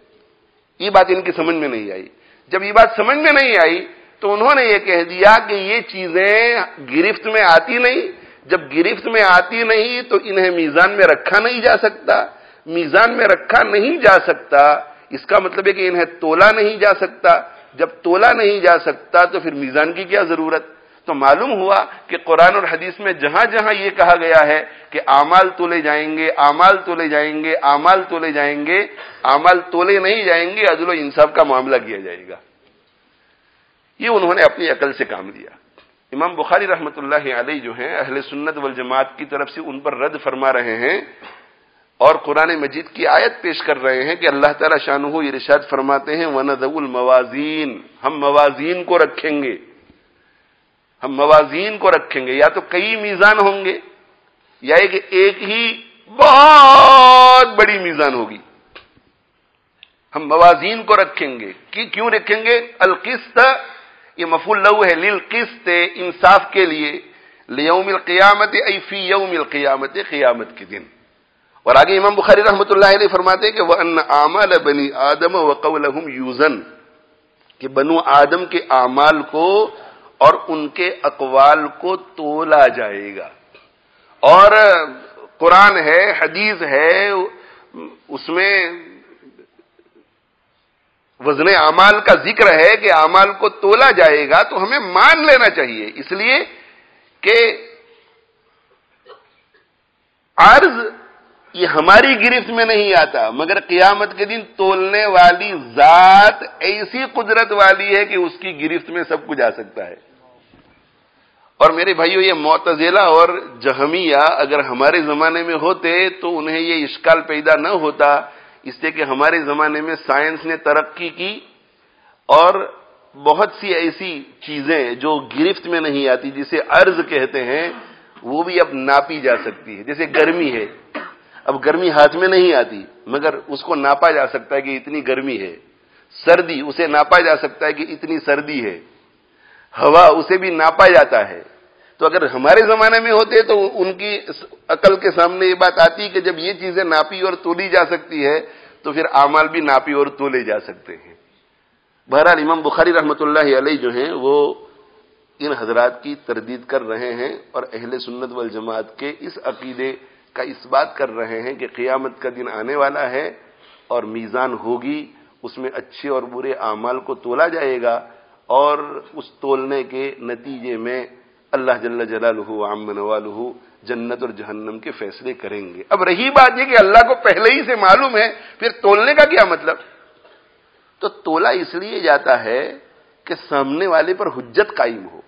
یہ بات ان کی سمجھ میں نہیں آئی. جب یہ بات سمجھ میں نہیں آئی تو انہوں نے یہ کہہ دیا کہ یہ چیزیں گرفت میں آتی نہیں. جب گرفت میں آتی نہیں تو انہیں میزان میں رکھا نہیں جا سکتا. میزان میں رکھا نہیں جا سکتا اس کا مطلب ہے کہ انہیں تولا نہیں جا سکتا. جب تولا نہیں جا سکتا تو پھر میزان کی کیا ضرورت. تو معلوم ہوا کہ قرآن اور حدیث میں جہاں جہاں یہ کہا گیا ہے کہ اعمال تولے جائیں گے، اعمال تولے جائیں گے، اعمال تولے جائیں گے، اعمال تولے نہیں جائیں گے، عدل و انصاف کا معاملہ کیا جائے گا. یہ انہوں نے اپنی عقل سے کام لیا. امام بخاری رحمۃ اللہ علیہ جو ہیں اہل سنت والجماعت کی طرف سے ان پر رد فرما رہے ہیں اور قرآن مجید کی آیت پیش کر رہے ہیں کہ اللہ تعالی شانہ ارشاد فرماتے ہیں وَنَضَعُ الْمَوَازِينَ، ہم موازین کو رکھیں گے. ہم موازین کو رکھیں گے، یا تو کئی میزان ہوں گے یا ایک ہی بہت بڑی میزان ہوگی. ہم موازین کو رکھیں گے. کیوں رکھیں گے؟ القسط یہ مفعول لہ ہے، للقسط انصاف کے لیے، لیوم القیامت ای فی یوم القیامت قیامت کے دن. اور آگے امام بخاری رحمۃ اللہ علیہ فرماتے ہیں کہ وَأَنَّ أَعْمَالَ بَنِي آدَمَ وَقَوْلَهُمْ يُوزَنْ، کہ بنو آدم کے اعمال کو اور ان کے اقوال کو تولا جائے گا. اور قرآن ہے، حدیث ہے، اس میں وزن اعمال کا ذکر ہے کہ اعمال کو تولا جائے گا تو ہمیں مان لینا چاہیے، اس لیے کہ عرض یہ ہماری گرفت میں نہیں آتا، مگر قیامت کے دن تولنے والی ذات ایسی قدرت والی ہے کہ اس کی گرفت میں سب کچھ آ سکتا ہے. اور میرے بھائیو، یہ معتزلہ اور جہمیہ اگر ہمارے زمانے میں ہوتے تو انہیں یہ اشکال پیدا نہ ہوتا، اس لیے کہ ہمارے زمانے میں سائنس نے ترقی کی اور بہت سی ایسی چیزیں جو گرفت میں نہیں آتی، جسے عرض کہتے ہیں، وہ بھی اب ناپی جا سکتی ہے. جیسے گرمی ہے، اب گرمی ہاتھ میں نہیں آتی مگر اس کو ناپا جا سکتا ہے کہ اتنی گرمی ہے. سردی اسے ناپا جا سکتا ہے کہ اتنی سردی ہے. ہوا اسے بھی ناپا جاتا ہے. تو اگر ہمارے زمانے میں ہوتے تو ان کی عقل کے سامنے یہ بات آتی کہ جب یہ چیزیں ناپی اور تولی جا سکتی ہے تو پھر اعمال بھی ناپی اور تولے جا سکتے ہیں. بہرحال امام بخاری رحمۃ اللہ علیہ جو ہیں وہ ان حضرات کی تردید کر رہے ہیں اور اہل سنت والجماعت کے اس عقیدے کا اس بات کر رہے ہیں کہ قیامت کا دن آنے والا ہے اور میزان ہوگی، اس میں اچھے اور برے اعمال کو تولا جائے گا اور اس تولنے کے نتیجے میں اللہ جل جلالہ وعم نوالہ جنت اور جہنم کے فیصلے کریں گے. اب رہی بات یہ کہ اللہ کو پہلے ہی سے معلوم ہے، پھر تولنے کا کیا مطلب؟ تو تولا اس لیے جاتا ہے کہ سامنے والے پر حجت قائم ہو.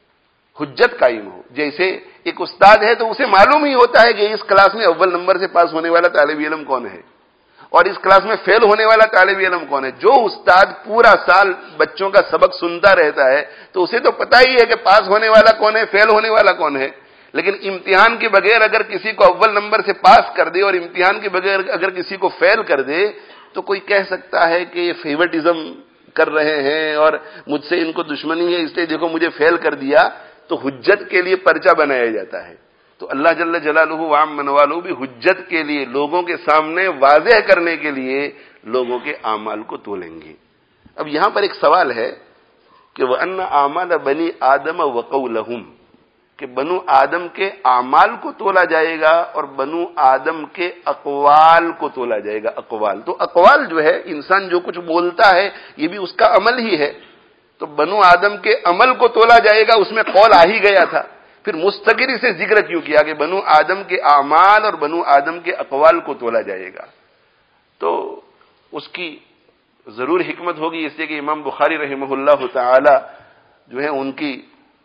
حجت قائم ہو. جیسے ایک استاد ہے تو اسے معلوم ہی ہوتا ہے کہ اس کلاس میں اول نمبر سے پاس ہونے والا طالب علم کون ہے اور اس کلاس میں فیل ہونے والا طالب علم کون ہے. جو استاد پورا سال بچوں کا سبق سنتا رہتا ہے تو اسے تو پتہ ہی ہے کہ پاس ہونے والا کون ہے، فیل ہونے والا کون ہے. لیکن امتحان کے بغیر اگر کسی کو اول نمبر سے پاس کر دے اور امتحان کے بغیر اگر کسی کو فیل کر دے تو کوئی کہہ سکتا ہے کہ یہ فیورٹزم کر رہے ہیں اور مجھ سے ان کو دشمنی ہے، اس لیے دیکھو مجھے فیل کر دیا. تو حجت کے لیے پرچہ بنایا جاتا ہے. تو اللہ جل جلالہ وعم نوالہ بھی حجت کے لیے، لوگوں کے سامنے واضح کرنے کے لیے لوگوں کے اعمال کو تولیں گے. اب یہاں پر ایک سوال ہے کہ وَأَنَّ أَعْمَالَ بَنِي آدَمَ وَقَوْلَهُمْ، کہ بنو آدم کے اعمال کو تولا جائے گا اور بنو آدم کے اقوال کو تولا جائے گا. اقوال تو اقوال جو ہے انسان جو کچھ بولتا ہے یہ بھی اس کا عمل ہی ہے. تو بنو آدم کے عمل کو تولا جائے گا، اس میں قول آ ہی گیا تھا، پھر مستقری سے ذکر کیوں کیا کہ بنو آدم کے اعمال اور بنو آدم کے اقوال کو تولا جائے گا. تو اس کی ضرور حکمت ہوگی، اس لیے کہ امام بخاری رحمہ اللہ تعالی جو ہے ان کی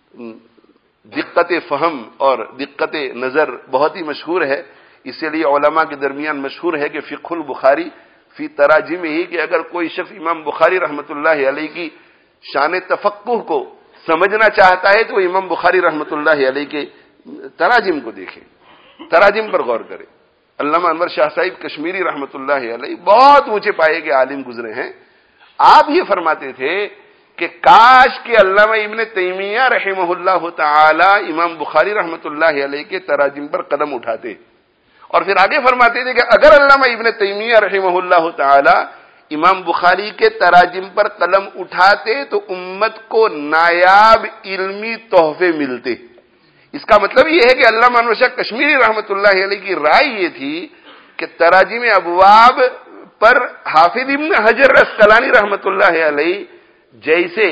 دقت فہم اور دقت نظر بہت ہی مشہور ہے. اسی لیے علماء کے درمیان مشہور ہے کہ فقہ البخاری فی تراجم ہی، کہ اگر کوئی شخص امام بخاری رحمۃ اللہ علیہ کی شان تفقہ کو سمجھنا چاہتا ہے تو امام بخاری رحمۃ اللہ علیہ کے تراجم کو دیکھیں، تراجم پر غور کریں. علامہ انور شاہ صاحب کشمیری رحمۃ اللہ علیہ بہت اونچے پائے کے عالم گزرے ہیں. آپ یہ فرماتے تھے کہ کاش کہ علامہ ابن تیمیہ رحمہ اللہ تعالی امام بخاری رحمۃ اللہ علیہ کے تراجم پر قدم اٹھاتے. اور پھر آگے فرماتے تھے کہ اگر علامہ ابن تیمیہ رحمہ اللہ تعالی امام بخاری کے تراجم پر قلم اٹھاتے تو امت کو نایاب علمی تحفے ملتے۔ اس کا مطلب یہ ہے کہ علامہ انور شاہ کشمیری رحمۃ اللہ علیہ کی رائے یہ تھی کہ تراجم ابواب پر حافظ ابن حجر اسقلانی رحمۃ اللہ علیہ جیسے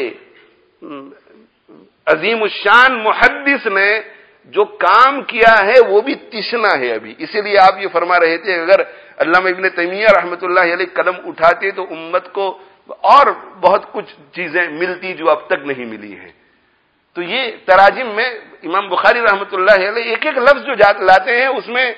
عظیم الشان محدث نے جو کام کیا ہے وہ بھی تشنا ہے ابھی۔ اسی لیے آپ یہ فرما رہے تھے اگر علامہ ابن تیمیہ رحمۃ اللہ علیہ قلم اٹھاتے تو امت کو اور بہت کچھ چیزیں ملتی جو اب تک نہیں ملی ہیں۔ تو یہ تراجم میں امام بخاری رحمۃ اللہ علیہ ایک ایک لفظ جو لاتے ہیں اس میں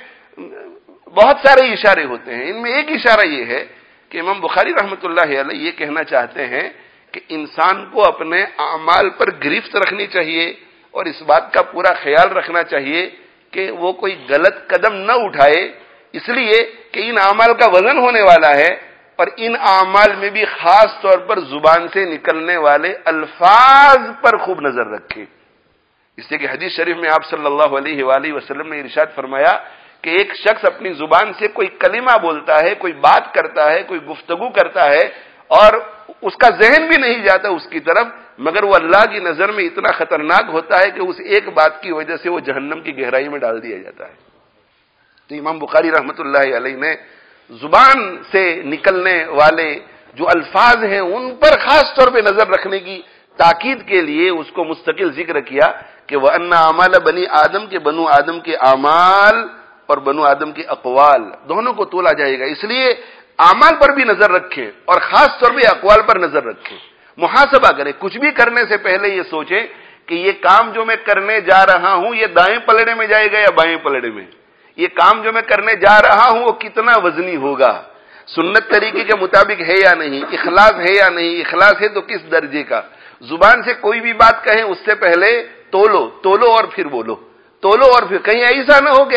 بہت سارے اشارے ہوتے ہیں۔ ان میں ایک اشارہ یہ ہے کہ امام بخاری رحمۃ اللہ علیہ یہ کہنا چاہتے ہیں کہ انسان کو اپنے اعمال پر گرفت رکھنی چاہیے اور اس بات کا پورا خیال رکھنا چاہیے کہ وہ کوئی غلط قدم نہ اٹھائے، اس لیے کہ ان اعمال کا وزن ہونے والا ہے اور ان اعمال میں بھی خاص طور پر زبان سے نکلنے والے الفاظ پر خوب نظر رکھے۔ اس لیے کہ حدیث شریف میں آپ صلی اللہ علیہ وآلہ وسلم نے ارشاد فرمایا کہ ایک شخص اپنی زبان سے کوئی کلمہ بولتا ہے، کوئی بات کرتا ہے، کوئی گفتگو کرتا ہے اور اس کا ذہن بھی نہیں جاتا اس کی طرف، مگر وہ اللہ کی نظر میں اتنا خطرناک ہوتا ہے کہ اس ایک بات کی وجہ سے وہ جہنم کی گہرائی میں ڈال دیا جاتا ہے۔ تو امام بخاری رحمۃ اللہ علیہ نے زبان سے نکلنے والے جو الفاظ ہیں ان پر خاص طور پہ نظر رکھنے کی تاکید کے لیے اس کو مستقل ذکر کیا کہ وَأَنَّ أَعْمَالَ بنی آدم کے بنو آدم کے اعمال اور بنو آدم کے اقوال دونوں کو تولا جائے گا، اس لیے اعمال پر بھی نظر رکھیں اور خاص طور پہ اقوال پر نظر رکھیں، محاسبہ کریں، کچھ بھی کرنے سے پہلے یہ سوچیں کہ یہ کام جو میں کرنے جا رہا ہوں یہ دائیں پلڑے میں جائے گا یا بائیں پلڑے میں، یہ کام جو میں کرنے جا رہا ہوں وہ کتنا وزنی ہوگا، سنت طریقے کے مطابق ہے یا نہیں، اخلاص ہے یا نہیں، اخلاص ہے تو کس درجے کا، زبان سے کوئی بھی بات کہیں اس سے پہلے تولو اور پھر بولو، تولو اور پھر کہیں ایسا نہ ہو کہ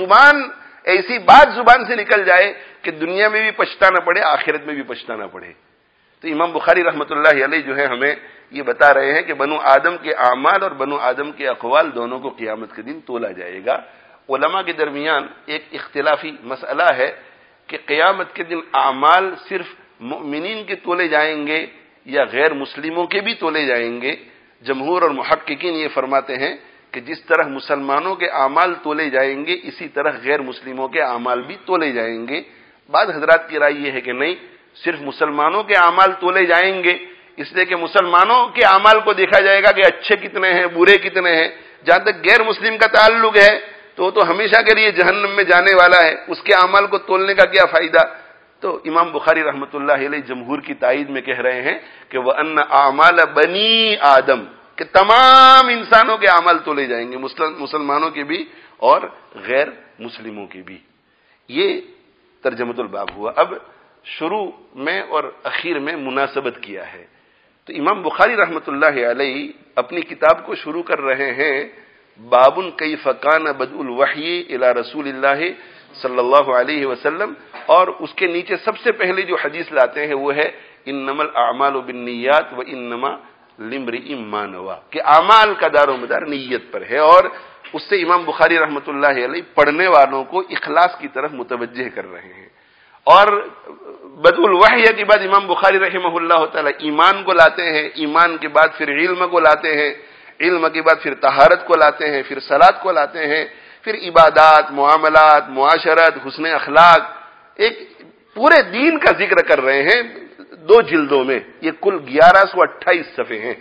ایسی بات زبان سے نکل جائے کہ دنیا میں بھی پچھتانا پڑے، آخرت میں بھی پچھتانا پڑے۔ تو امام بخاری رحمۃ اللہ علیہ جو ہے ہمیں یہ بتا رہے ہیں کہ بنو آدم کے اعمال اور بنو آدم کے اقوال دونوں کو قیامت کے دن تولا جائے گا۔ علماء کے درمیان ایک اختلافی مسئلہ ہے کہ قیامت کے دن اعمال صرف مؤمنین کے تولے جائیں گے یا غیر مسلموں کے بھی تولے جائیں گے۔ جمہور اور محققین یہ فرماتے ہیں کہ جس طرح مسلمانوں کے اعمال تولے جائیں گے اسی طرح غیر مسلموں کے اعمال بھی تولے جائیں گے۔ بعض حضرات کی رائے یہ ہے کہ نہیں، صرف مسلمانوں کے اعمال تولے جائیں گے، اس لیے کہ مسلمانوں کے اعمال کو دیکھا جائے گا کہ اچھے کتنے ہیں، برے کتنے ہیں، جہاں تک غیر مسلم کا تعلق ہے تو وہ تو ہمیشہ کے لیے جہنم میں جانے والا ہے، اس کے اعمال کو تولنے کا کیا فائدہ۔ تو امام بخاری رحمۃ اللہ علیہ جمہور کی تائید میں کہہ رہے ہیں کہ وَأَنَّ أَعْمَالَ بنی آدم کہ تمام انسانوں کے اعمال تولے جائیں گے، مسلمانوں کے بھی اور غیر مسلموں کے بھی۔ یہ ترجمۃ الباب ہوا۔ اب شروع میں اور اخیر میں مناسبت کیا ہے، تو امام بخاری رحمۃ اللہ علیہ اپنی کتاب کو شروع کر رہے ہیں باب کیف کان بدء الوحی الی رسول اللہ صلی اللہ علیہ وسلم، اور اس کے نیچے سب سے پہلے جو حدیث لاتے ہیں وہ ہے انما الاعمال بالنیات وانما لامرئ ما نوى، کہ اعمال کا دار و مدار نیت پر ہے، اور اس سے امام بخاری رحمۃ اللہ علیہ پڑھنے والوں کو اخلاص کی طرف متوجہ کر رہے ہیں۔ اور بدء الوحی کے بعد امام بخاری رحمہ اللہ تعالی ایمان کو لاتے ہیں، ایمان کے بعد پھر علم کو لاتے ہیں، علم کے بعد پھر طہارت کو لاتے ہیں، پھر صلاۃ کو لاتے ہیں، پھر عبادات، معاملات، معاشرت، حسن اخلاق، ایک پورے دین کا ذکر کر رہے ہیں 2 جلدوں میں۔ یہ کل 1128 صفحے ہیں،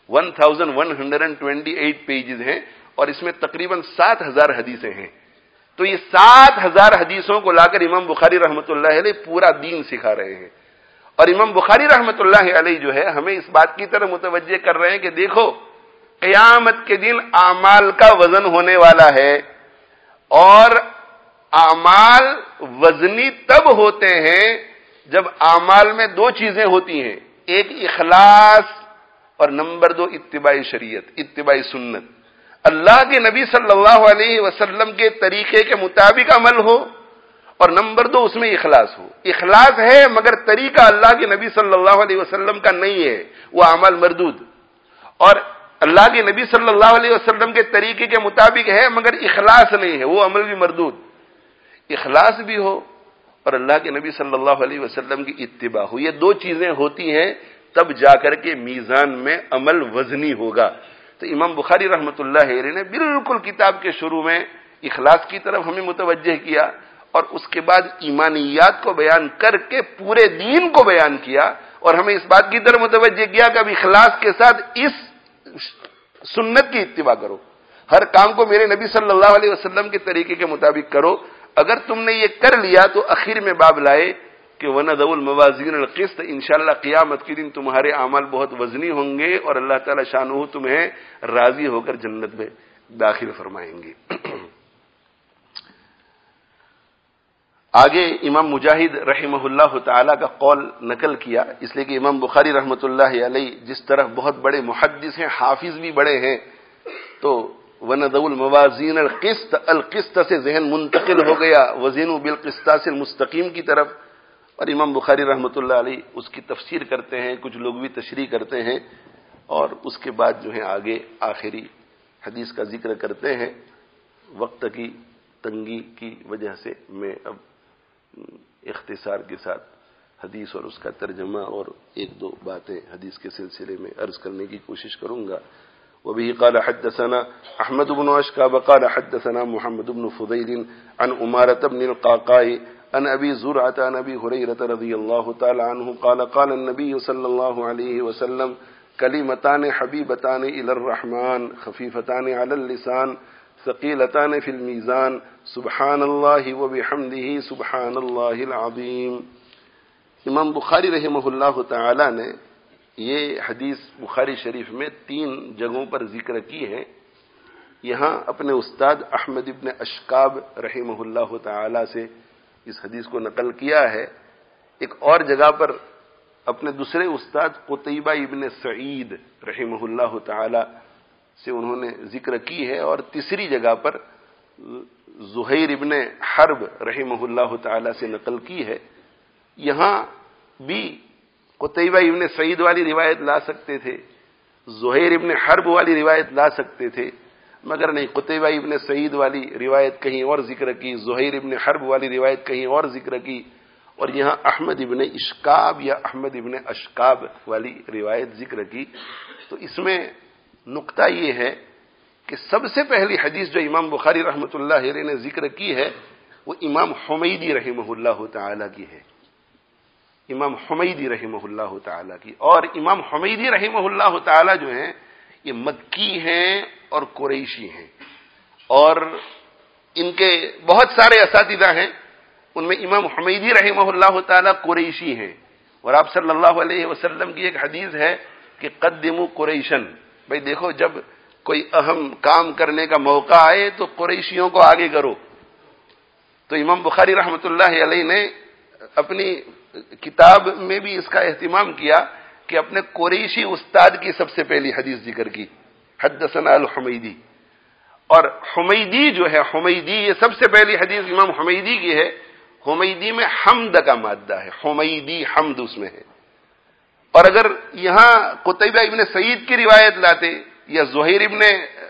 1128 پیجز ہیں، اور اس میں تقریباً 7000 حدیثیں ہیں۔ تو یہ 7000 حدیثوں کو لا کر امام بخاری رحمۃ اللہ علیہ پورا دین سکھا رہے ہیں، اور امام بخاری رحمۃ اللہ علیہ جو ہے ہمیں اس بات کی طرف متوجہ کر رہے ہیں کہ دیکھو قیامت کے دن اعمال کا وزن ہونے والا ہے، اور اعمال وزنی تب ہوتے ہیں جب اعمال میں 2 چیزیں ہوتی ہیں، ایک اخلاص اور نمبر 2 اتباع شریعت، اتباع سنت، اللہ کے نبی صلی اللہ علیہ وسلم کے طریقے کے مطابق عمل ہو، اور نمبر 2 اس میں اخلاص ہو۔ اخلاص ہے مگر طریقہ اللہ کے نبی صلی اللہ علیہ وسلم کا نہیں ہے، وہ اعمال مردود، اور اللہ کے نبی صلی اللہ علیہ وسلم کے طریقے کے مطابق ہے مگر اخلاص نہیں ہے، وہ عمل بھی مردود۔ اخلاص بھی ہو اور اللہ کے نبی صلی اللہ علیہ وسلم کی اتباع ہو. یہ دو چیزیں ہوتی ہیں تب جا کر کے میزان میں عمل وزنی ہوگا. تو امام بخاری رحمۃ اللہ علیہ نے بالکل کتاب کے شروع میں اخلاص کی طرف ہمیں متوجہ کیا اور اس کے بعد ایمانیات کو بیان کر کے پورے دین کو بیان کیا اور ہمیں اس بات کی طرف متوجہ کیا کہ اب اخلاص کے ساتھ اس سنت کی اتباع کرو. ہر کام کو میرے نبی صلی اللہ علیہ وسلم کے طریقے کے مطابق کرو. اگر تم نے یہ کر لیا تو اخیر میں باب لائے کہ وَنَضَعُ الْمَوَازِينَ الْقِسْطَ، انشاءاللہ قیامت کے دن تمہارے اعمال بہت وزنی ہوں گے اور اللہ تعالی شانہ تمہیں راضی ہو کر جنت میں داخل فرمائیں گے. آگے امام مجاہد رحمہ اللہ تعالی کا قول نقل کیا، اس لیے کہ امام بخاری رحمۃ اللہ علیہ جس طرح بہت بڑے محدث ہیں، حافظ بھی بڑے ہیں، تو وَنَضَعُ الْمَوَازِينَ الْقِسْطَ، القسط سے ذہن منتقل ہو گیا وَزِنُوا بِالْقِسْطَاسِ الْمُسْتَقِيم کی طرف. اور امام بخاری رحمۃ اللہ علیہ اس کی تفسیر کرتے ہیں، کچھ لوگ بھی تشریح کرتے ہیں اور اس کے بعد جو ہے آگے آخری حدیث کا ذکر کرتے ہیں. وقت کی تنگی کی وجہ سے میں اب اختصار کے ساتھ حدیث اور اس کا ترجمہ اور ایک دو باتیں حدیث کے سلسلے میں عرض کرنے کی کوشش کروں گا. وبه قال حدثنا احمد بن اشکاب قال حدثنا محمد بن فضيل عن عمارة بن القعقاع عن ابي زرعة عن ابي هريرة رضي الله تعالى عنه قال قال النبي صلى الله عليه وسلم كلمتان حبيبتان الى الرحمن خفيفتان على اللسان ثقيلتان في الميزان سبحان الله وبحمده سبحان الله العظيم. امام بخاری رحمہ اللہ تعالی نے یہ حدیث بخاری شریف میں 3 جگہوں پر ذکر کی ہے. یہاں اپنے استاد احمد ابن اشکاب رحمہ اللہ تعالی سے اس حدیث کو نقل کیا ہے. ایک اور جگہ پر اپنے دوسرے استاد قتیبہ ابن سعید رحمہ اللہ تعالی سے انہوں نے ذکر کی ہے. اور تیسری جگہ پر زہیر ابن حرب رحمہ اللہ تعالی سے نقل کی ہے. یہاں بھی قتیبہ ابن سعید والی روایت لا سکتے تھے، زہیر ابن حرب والی روایت لا سکتے تھے، مگر نہیں، قتیبہ ابن سعید والی روایت کہیں اور ذکر کی، زہیر ابن حرب والی روایت کہیں اور ذکر کی، اور یہاں احمد ابن اشکاب یا احمد ابن اشکاب والی روایت ذکر کی. تو اس میں نقطہ یہ ہے کہ سب سے پہلی حدیث جو امام بخاری رحمۃ اللہ علیہ نے ذکر کی ہے وہ امام حمیدی رحمہ اللہ تعالی کی ہے، امام حمیدی رحمہ اللہ تعالی کی. اور امام حمیدی رحمہ اللہ تعالی جو ہیں یہ مکی ہیں اور قریشی ہیں، اور ان کے بہت سارے اساتذہ ہیں، ان میں امام حمیدی رحمہ اللہ تعالی قریشی ہیں. اور آپ صلی اللہ علیہ وسلم کی ایک حدیث ہے کہ قدموا قریشن، بھئی دیکھو جب کوئی اہم کام کرنے کا موقع آئے تو قریشیوں کو آگے کرو. تو امام بخاری رحمۃ اللہ علیہ نے اپنی کتاب میں بھی اس کا اہتمام کیا کہ اپنے قریشی استاد کی سب سے پہلی حدیث ذکر کی، حدثنا الحمیدی. اور حمیدی جو ہے، حمیدی یہ سب سے پہلی حدیث امام حمیدی کی ہے. حمیدی میں حمد کا مادہ ہے، حمیدی حمد اس میں ہے. اور اگر یہاں قتیبہ ابن سعید کی روایت لاتے یا زہیر ابن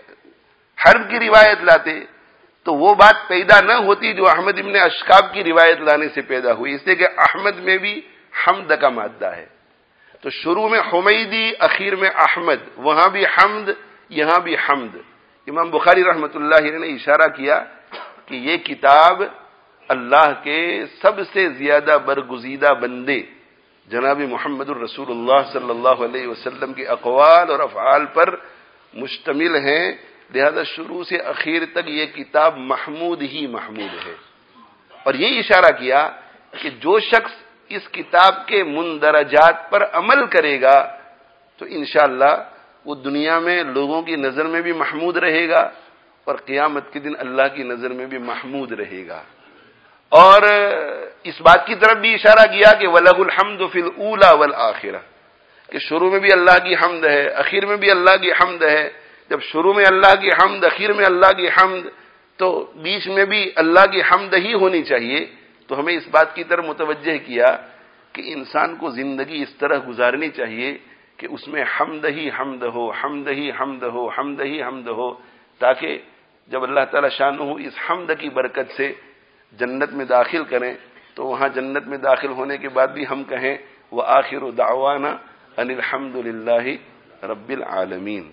حرب کی روایت لاتے تو وہ بات پیدا نہ ہوتی جو احمد ابن اشکاب کی روایت لانے سے پیدا ہوئی، اس لیے کہ احمد میں بھی حمد کا مادہ ہے. تو شروع میں حمیدی، اخیر میں احمد، وہاں بھی حمد، یہاں بھی حمد. امام بخاری رحمۃ اللہ علیہ نے اشارہ کیا کہ یہ کتاب اللہ کے سب سے زیادہ برگزیدہ بندے جناب محمد الرسول اللہ صلی اللہ علیہ وسلم کے اقوال اور افعال پر مشتمل ہیں، لہذا شروع سے اخیر تک یہ کتاب محمود ہی محمود ہے. اور یہ اشارہ کیا کہ جو شخص اس کتاب کے مندرجات پر عمل کرے گا تو انشاءاللہ وہ دنیا میں لوگوں کی نظر میں بھی محمود رہے گا اور قیامت کے دن اللہ کی نظر میں بھی محمود رہے گا. اور اس بات کی طرف بھی اشارہ کیا کہ وَلَهُ الْحَمْدُ فِي الْأُولَى وَالْآخِرَةِ، کہ شروع میں بھی اللہ کی حمد ہے، اخیر میں بھی اللہ کی حمد ہے. جب شروع میں اللہ کی حمد، اخیر میں اللہ کی حمد، تو بیچ میں بھی اللہ کی حمد ہی ہونی چاہیے. تو ہمیں اس بات کی طرف متوجہ کیا کہ انسان کو زندگی اس طرح گزارنی چاہیے کہ اس میں حمد ہی حمد ہو، حمد ہی حمد ہو، حمد ہی حمد ہو، تاکہ جب اللہ تعالی شانہ اس حمد کی برکت سے جنت میں داخل کریں تو وہاں جنت میں داخل ہونے کے بعد بھی ہم کہیں وآخر دعوانا ان الحمد للہ رب العالمین۔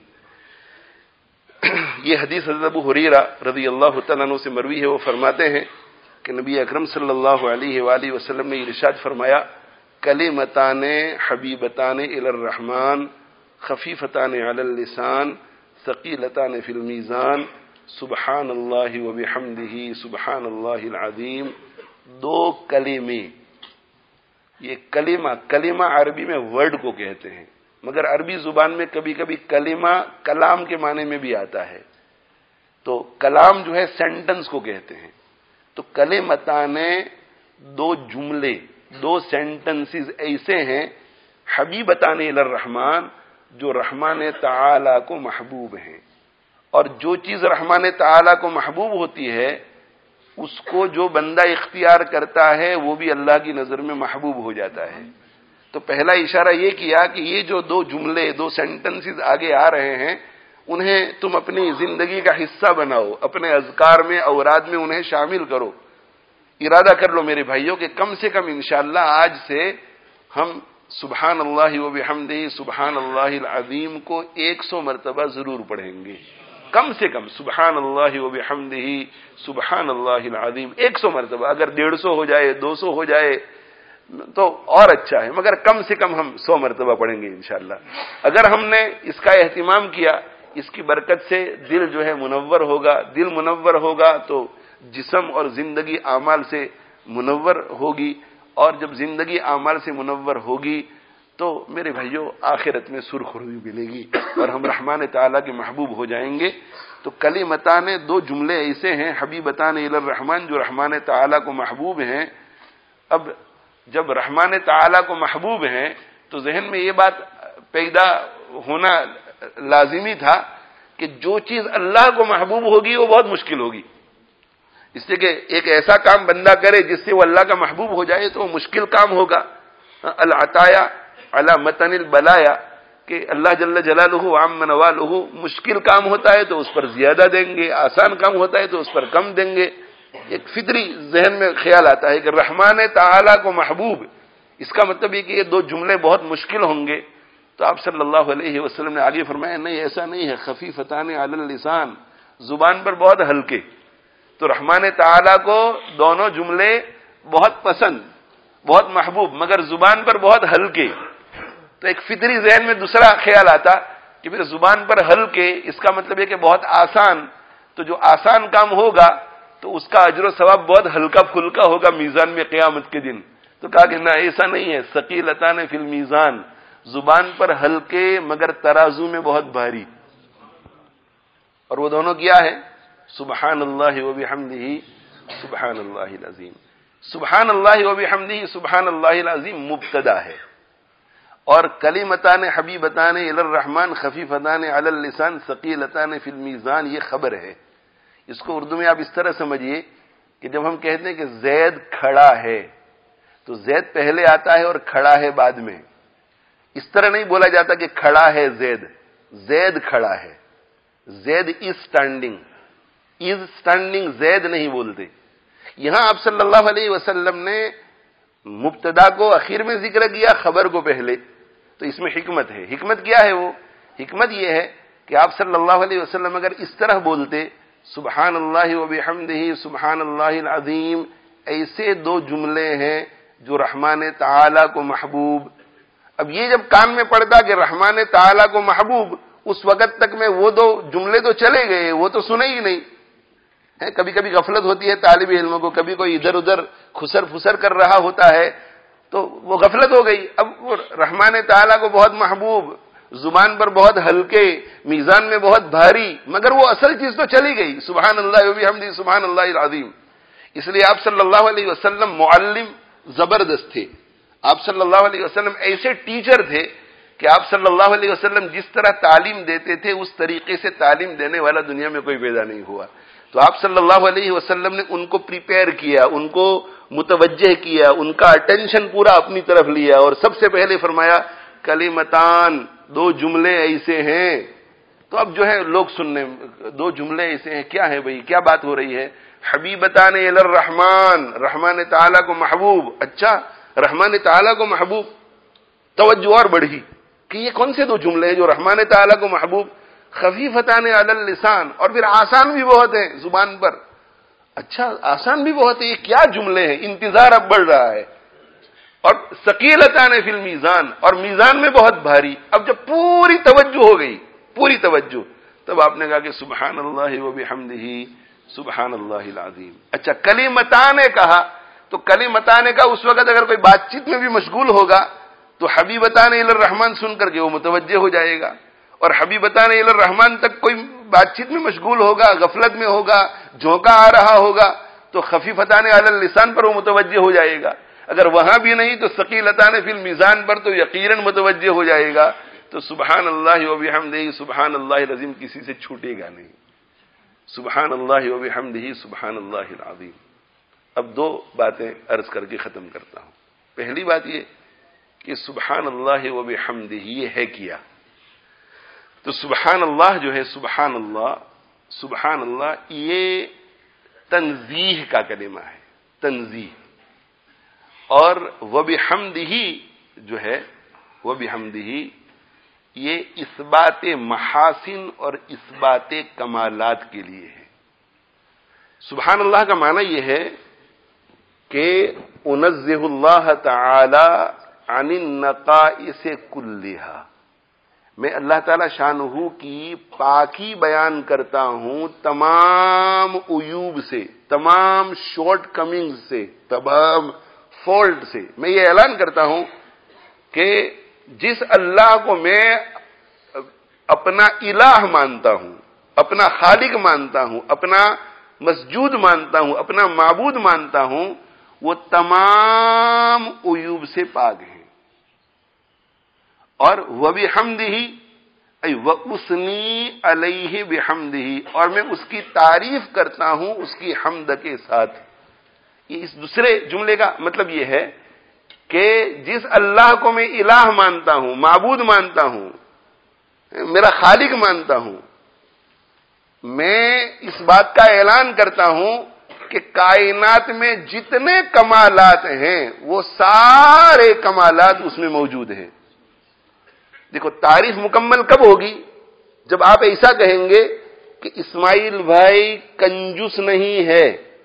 یہ حدیث حضرت ابو ہریرہ رضی اللہ تعالیٰ عنہ سے مروی ہے، وہ فرماتے ہیں کہ نبی اکرم صلی اللہ علیہ وآلہ وسلم نے ارشاد فرمایا کلمتان حبیبتان الی الرحمن خفیفتان علی اللسان ثقیلتان فی المیزان سبحان اللہ وبحمدہ سبحان اللہ العظیم۔ دو کلمے، یہ کلمہ عربی میں ورڈ کو کہتے ہیں، مگر عربی زبان میں کبھی کبھی کلمہ کلام کے معنی میں بھی آتا ہے، تو کلام جو ہے سینٹنس کو کہتے ہیں۔ تو کلمتان دو جملے، دو سینٹنسز ایسے ہیں حبیبتان الی الرحمن جو رحمان تعالی کو محبوب ہیں، اور جو چیز رحمان تعالی کو محبوب ہوتی ہے اس کو جو بندہ اختیار کرتا ہے وہ بھی اللہ کی نظر میں محبوب ہو جاتا ہے۔ تو پہلا اشارہ یہ کیا کہ یہ جو دو جملے، دو سینٹنسز آگے آ رہے ہیں انہیں تم اپنی زندگی کا حصہ بناؤ، اپنے اذکار میں اوراد میں انہیں شامل کرو۔ ارادہ کر لو میرے بھائیوں کہ کم سے کم انشاءاللہ آج سے ہم سبحان اللہ وبحمدہ سبحان اللہ العظیم کو 100 مرتبہ ضرور پڑھیں گے، کم سے کم سبحان اللہ وبحمدہ سبحان اللہ العظیم 100 مرتبہ۔ اگر 150 ہو جائے، 200 ہو جائے تو اور اچھا ہے، مگر کم سے کم ہم 100 مرتبہ پڑھیں گے انشاءاللہ۔ اگر ہم نے اس کا اہتمام کیا، اس کی برکت سے دل جو ہے منور ہوگا، دل منور ہوگا تو جسم اور زندگی اعمال سے منور ہوگی، اور جب زندگی اعمال سے منور ہوگی تو میرے بھائیوں آخرت میں سرخروی ملے گی اور ہم رحمان تعالیٰ کے محبوب ہو جائیں گے۔ تو کلمتان دو جملے ایسے ہیں حبیبتان الی الرحمن جو رحمان تعالیٰ کو محبوب ہیں۔ اب جب رحمان تعالیٰ کو محبوب ہیں تو ذہن میں یہ بات پیدا ہونا لازمی تھا کہ جو چیز اللہ کو محبوب ہوگی وہ بہت مشکل ہوگی، اس لیے کہ ایک ایسا کام بندہ کرے جس سے وہ اللہ کا محبوب ہو جائے تو وہ مشکل کام ہوگا۔ العطایا علی متن البلایا، کہ اللہ جل جلالہ عم نوالہ مشکل کام ہوتا ہے تو اس پر زیادہ دیں گے، آسان کام ہوتا ہے تو اس پر کم دیں گے۔ ایک فطری ذہن میں خیال آتا ہے کہ رحمان تعالیٰ کو محبوب، اس کا مطلب یہ کہ یہ دو جملے بہت مشکل ہوں گے۔ تو آپ صلی اللہ علیہ وسلم نے آگے فرمایا نہیں، ایسا نہیں ہے، خفیفتان علی اللسان، زبان پر بہت ہلکے۔ تو رحمان تعالیٰ کو دونوں جملے بہت پسند، بہت محبوب، مگر زبان پر بہت ہلکے۔ تو ایک فطری ذہن میں دوسرا خیال آتا کہ پھر زبان پر ہلکے، اس کا مطلب یہ کہ بہت آسان، تو جو آسان کام ہوگا تو اس کا اجر و ثواب بہت ہلکا پھلکا ہوگا میزان میں قیامت کے دن۔ تو کہا کہ نہ، ایسا نہیں ہے، ثقیلتان فی المیزان، زبان پر ہلکے مگر ترازو میں بہت بھاری۔ اور وہ دونوں کیا ہے؟ سبحان اللہ وبحمدہ سبحان اللہ العظیم۔ سبحان اللہ وبحمدہ سبحان اللہ العظیم مبتدا ہے، اور کلمتان حبیبتان الی الرحمن خفیفتان علی اللسان ثقیلتان فی المیزان یہ خبر ہے۔ اس کو اردو میں آپ اس طرح سمجھیے کہ جب ہم کہتے ہیں کہ زید کھڑا ہے تو زید پہلے آتا ہے اور کھڑا ہے بعد میں۔ اس طرح نہیں بولا جاتا کہ کھڑا ہے زید، زید کھڑا ہے، زید از اسٹینڈنگ، از اسٹینڈنگ زید نہیں بولتے۔ یہاں آپ صلی اللہ علیہ وسلم نے مبتدا کو اخیر میں ذکر کیا، خبر کو پہلے، تو اس میں حکمت ہے۔ حکمت کیا ہے؟ وہ حکمت یہ ہے کہ آپ صلی اللہ علیہ وسلم اگر اس طرح بولتے سبحان اللہ وبحمدہ سبحان اللہ العظیم، ایسے دو جملے ہیں جو رحمان تعالیٰ کو محبوب۔ اب یہ جب کان میں پڑتا کہ رحمان تعالیٰ کو محبوب، اس وقت تک میں وہ دو جملے تو چلے گئے، وہ تو سنے ہی نہیں ہے۔ کبھی کبھی غفلت ہوتی ہے طالب علموں کو، کبھی کوئی ادھر ادھر خسر پھسر کر رہا ہوتا ہے تو وہ غفلت ہو گئی۔ اب وہ رحمان تعالیٰ کو بہت محبوب، زبان پر بہت ہلکے، میزان میں بہت بھاری، مگر وہ اصل چیز تو چلی گئی، سبحان اللہ وبحمدہ سبحان اللہ العظیم۔ اس لیے آپ صلی اللہ علیہ وسلم معلم زبردست تھے۔ آپ صلی اللہ علیہ وسلم ایسے ٹیچر تھے کہ آپ صلی اللہ علیہ وسلم جس طرح تعلیم دیتے تھے اس طریقے سے تعلیم دینے والا دنیا میں کوئی پیدا نہیں ہوا۔ تو آپ صلی اللہ علیہ وسلم نے ان کو پریپیئر کیا، ان کو متوجہ کیا، ان کا اٹینشن پورا اپنی طرف لیا، اور سب سے پہلے فرمایا کلمتان، دو جملے ایسے ہیں تو اب جو ہے لوگ سننے دو جملے ایسے ہیں، کیا ہے بھئی، کیا بات ہو رہی ہے؟ حبیبتان الی الرحمن، رحمان تعالیٰ کو محبوب. اچھا، رحمان تعالیٰ کو محبوب. توجہ اور بڑھی کہ یہ کون سے دو جملے ہیں جو رحمان تعالیٰ کو محبوب، خفیفتان علی اللسان، اور پھر آسان بھی بہت ہیں زبان پر. اچھا، آسان بھی بہت ہے، یہ کیا جملے ہیں؟ انتظار اب بڑھ رہا ہے. اور ثقیلتان فی المیزان، اور میزان میں بہت بھاری. اب جب پوری توجہ ہو گئی، پوری توجہ، تب آپ نے کہا کہ سبحان اللہ و بحمدہ سبحان اللہ العظیم. اچھا، کلمتان کہا تو کلمتان کا اس وقت اگر کوئی بات چیت میں بھی مشغول ہوگا تو حبیبتان الی الرحمن سن کر کے وہ متوجہ ہو جائے گا. اور حبیبتان الی الرحمن تک کوئی بات چیت میں مشغول ہوگا، غفلت میں ہوگا، جھونکا آ رہا ہوگا تو خفیفتان علی اللسان پر وہ متوجہ ہو جائے گا. اگر وہاں بھی نہیں تو ثقیلتان فی المیزان پر تو یقیناً متوجہ ہو جائے گا. تو سبحان اللہ و بحمدہ سبحان اللہ العظیم کسی سے چھوٹے گا نہیں. سبحان اللہ و بحمدہ سبحان اللہ العظیم. اب دو باتیں عرض کر کے ختم کرتا ہوں. پہلی بات یہ کہ سبحان اللہ و بحمدہ یہ ہے کیا؟ تو سبحان اللہ جو ہے، سبحان اللہ یہ تنزیہ کا کلمہ ہے، تنزیہ. اور وبحمدہ جو ہے، وبحمدہ یہ اثبات محاسن اور اثبات کمالات کے لیے ہے. سبحان اللہ کا معنی یہ ہے کہ انزہ اللہ تعالی عن النقائص کلھا، میں اللہ تعالی شانہ کی پاکی بیان کرتا ہوں تمام عیوب سے، تمام شارٹ کمنگ سے، تمام فالٹ سے. میں یہ اعلان کرتا ہوں کہ جس اللہ کو میں اپنا الہ مانتا ہوں، اپنا خالق مانتا ہوں، اپنا مسجود مانتا ہوں، اپنا معبود مانتا ہوں، وہ تمام عیوب سے پاک ہیں. اور وبحمدہ ای واثنی علیہ بحمدہ، اور میں اس کی تعریف کرتا ہوں اس کی حمد کے ساتھ. اس دوسرے جملے کا مطلب یہ ہے کہ جس اللہ کو میں الہ مانتا ہوں، معبود مانتا ہوں، میرا خالق مانتا ہوں، میں اس بات کا اعلان کرتا ہوں کہ کائنات میں جتنے کمالات ہیں وہ سارے کمالات اس میں موجود ہیں. دیکھو، تعریف مکمل کب ہوگی؟ جب آپ ایسا کہیں گے کہ اسماعیل بھائی کنجوس نہیں ہے.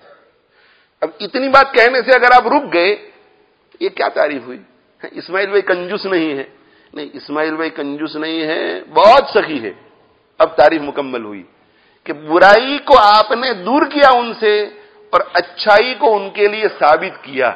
اب اتنی بات کہنے سے اگر آپ رک گئے، یہ کیا تعریف ہوئی؟ اسماعیل بھائی کنجوس نہیں ہے. نہیں، اسماعیل بھائی کنجوس نہیں ہے، بہت سخی ہے. اب تعریف مکمل ہوئی کہ برائی کو آپ نے دور کیا ان سے اور اچھائی کو ان کے لیے ثابت کیا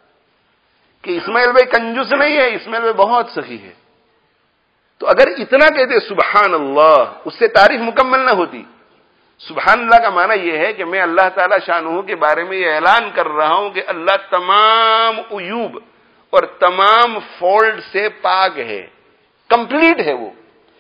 کہ اسماعیل بھائی کنجوس نہیں ہے، اسماعیل بھائی بہت سخی ہے. تو اگر اتنا کہتے سبحان اللہ، اس سے تعریف مکمل نہ ہوتی. سبحان اللہ کا معنی یہ ہے کہ میں اللہ تعالی شانہ کے بارے میں یہ اعلان کر رہا ہوں کہ اللہ تمام عیوب اور تمام فالٹ سے پاک ہے، کمپلیٹ ہے. وہ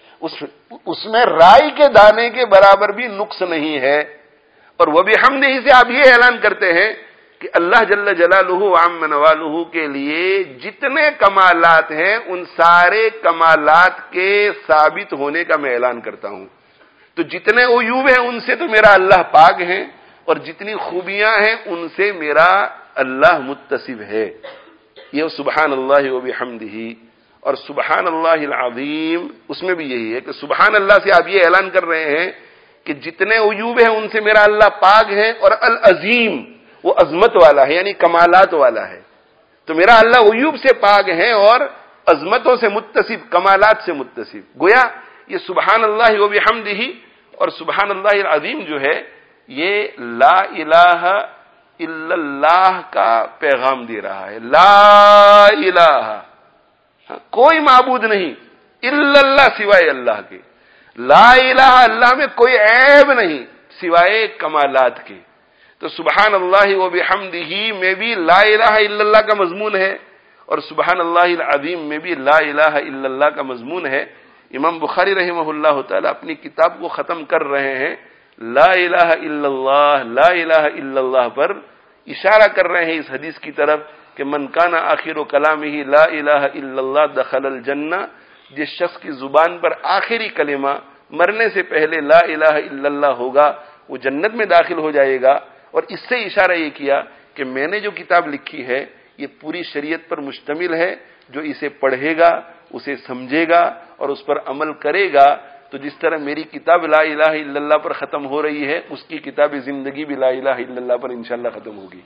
اس میں رائی کے دانے کے برابر بھی نقص نہیں ہے. اور وبحمدہ سے آپ یہ اعلان کرتے ہیں کہ اللہ جل جلالہ وعم نوالہ کے لیے جتنے کمالات ہیں ان سارے کمالات کے ثابت ہونے کا میں اعلان کرتا ہوں. تو جتنے عیوب ہیں ان سے تو میرا اللہ پاک ہے، اور جتنی خوبیاں ہیں ان سے میرا اللہ متصف ہے. یہ سبحان اللہ وبحمدہ. اور سبحان اللہ العظیم اس میں بھی یہی ہے کہ سبحان اللہ سے آپ یہ اعلان کر رہے ہیں کہ جتنے عیوب ہیں ان سے میرا اللہ پاک ہے، اور العظیم وہ عظمت والا ہے، یعنی کمالات والا ہے. تو میرا اللہ عیوب سے پاک ہے اور عظمتوں سے متصف، کمالات سے متصف. گویا یہ سبحان اللہ وبحمدہ اور سبحان اللہ العظیم جو ہے یہ لا الہ الا اللہ کا پیغام دے رہا ہے. لا الہ، کوئی معبود نہیں الا اللہ، سوائے اللہ کے. لا الہ، اللہ میں کوئی عیب نہیں سوائے کمالات کے. تو سبحان اللہ وبحمدہ میں بھی لا الہ الا اللہ کا مضمون ہے، اور سبحان اللہ العظیم میں بھی لا الہ الا اللہ کا مضمون ہے. امام بخاری رحمہ اللہ تعالی اپنی کتاب کو ختم کر رہے ہیں لا الہ الا اللہ، لا الہ الا اللہ پر اشارہ کر رہے ہیں اس حدیث کی طرف کہ من کان آخر کلامہ لا الہ الا اللہ دخل الجنہ. جس شخص کی زبان پر آخری کلمہ مرنے سے پہلے لا الہ الا اللہ ہوگا وہ جنت میں داخل ہو جائے گا. اور اس سے اشارہ یہ کیا کہ میں نے جو کتاب لکھی ہے یہ پوری شریعت پر مشتمل ہے. جو اسے پڑھے گا، اسے سمجھے گا اور اس پر عمل کرے گا تو جس طرح میری کتاب لا الہ الا اللہ پر ختم ہو رہی ہے، اس کی کتاب زندگی بھی لا الہ الا اللہ پر انشاءاللہ ختم ہوگی.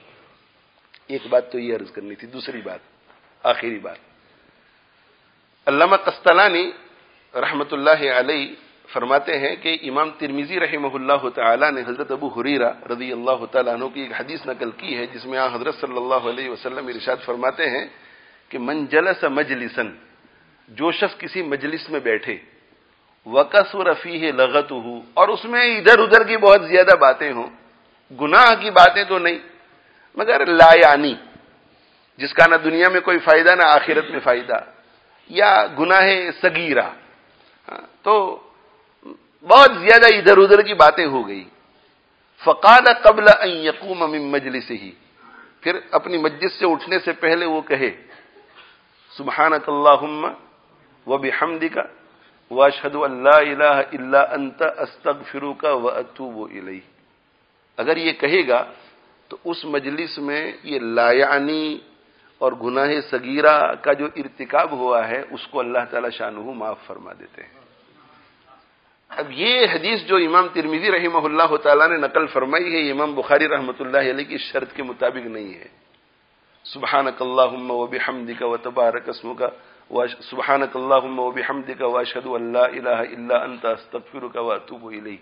ایک بات تو یہ عرض کرنی تھی. دوسری بات، آخری بات، علامہ قسطلانی رحمت اللہ علیہ فرماتے ہیں کہ امام ترمذی رحمہ اللہ تعالی نے حضرت ابو ہریرہ رضی اللہ تعالیٰ عنہ کی ایک حدیث نقل کی ہے جس میں حضرت صلی اللہ علیہ وسلم ارشاد فرماتے ہیں کہ من جلس مجلسا، جو شخص کسی مجلس میں بیٹھے، وکثر فیہ لغتہ، اور اس میں ادھر ادھر کی بہت زیادہ باتیں ہوں، گناہ کی باتیں تو نہیں مگر لا یعنی، جس کا نہ دنیا میں کوئی فائدہ نہ آخرت میں فائدہ، یا گناہ صغیرہ، تو بہت زیادہ ادھر ادھر کی باتیں ہو گئی. فقال قبل ان یقوم من مجلسہ، پھر اپنی مجلس سے اٹھنے سے پہلے وہ کہے سبحانک اللہم وبحمدک واشہد ان لا الہ الا انت استغفرک واتوب الیک. اگر یہ کہے گا تو اس مجلس میں یہ لا یعنی اور گناہ صغیرہ کا جو ارتکاب ہوا ہے اس کو اللہ تعالی شانہ معاف فرما دیتے ہیں. اب یہ حدیث جو امام ترمذی رحمہ اللہ تعالی نے نقل فرمائی ہے یہ امام بخاری رحمۃ اللہ علیہ کی شرط کے مطابق نہیں ہے. سبحانک اللہم وبحمدک وتبارک اسمک سبحانک اللہم وبحمدک واشہد ان لا الہ الا انت استغفرک واتوب الیک.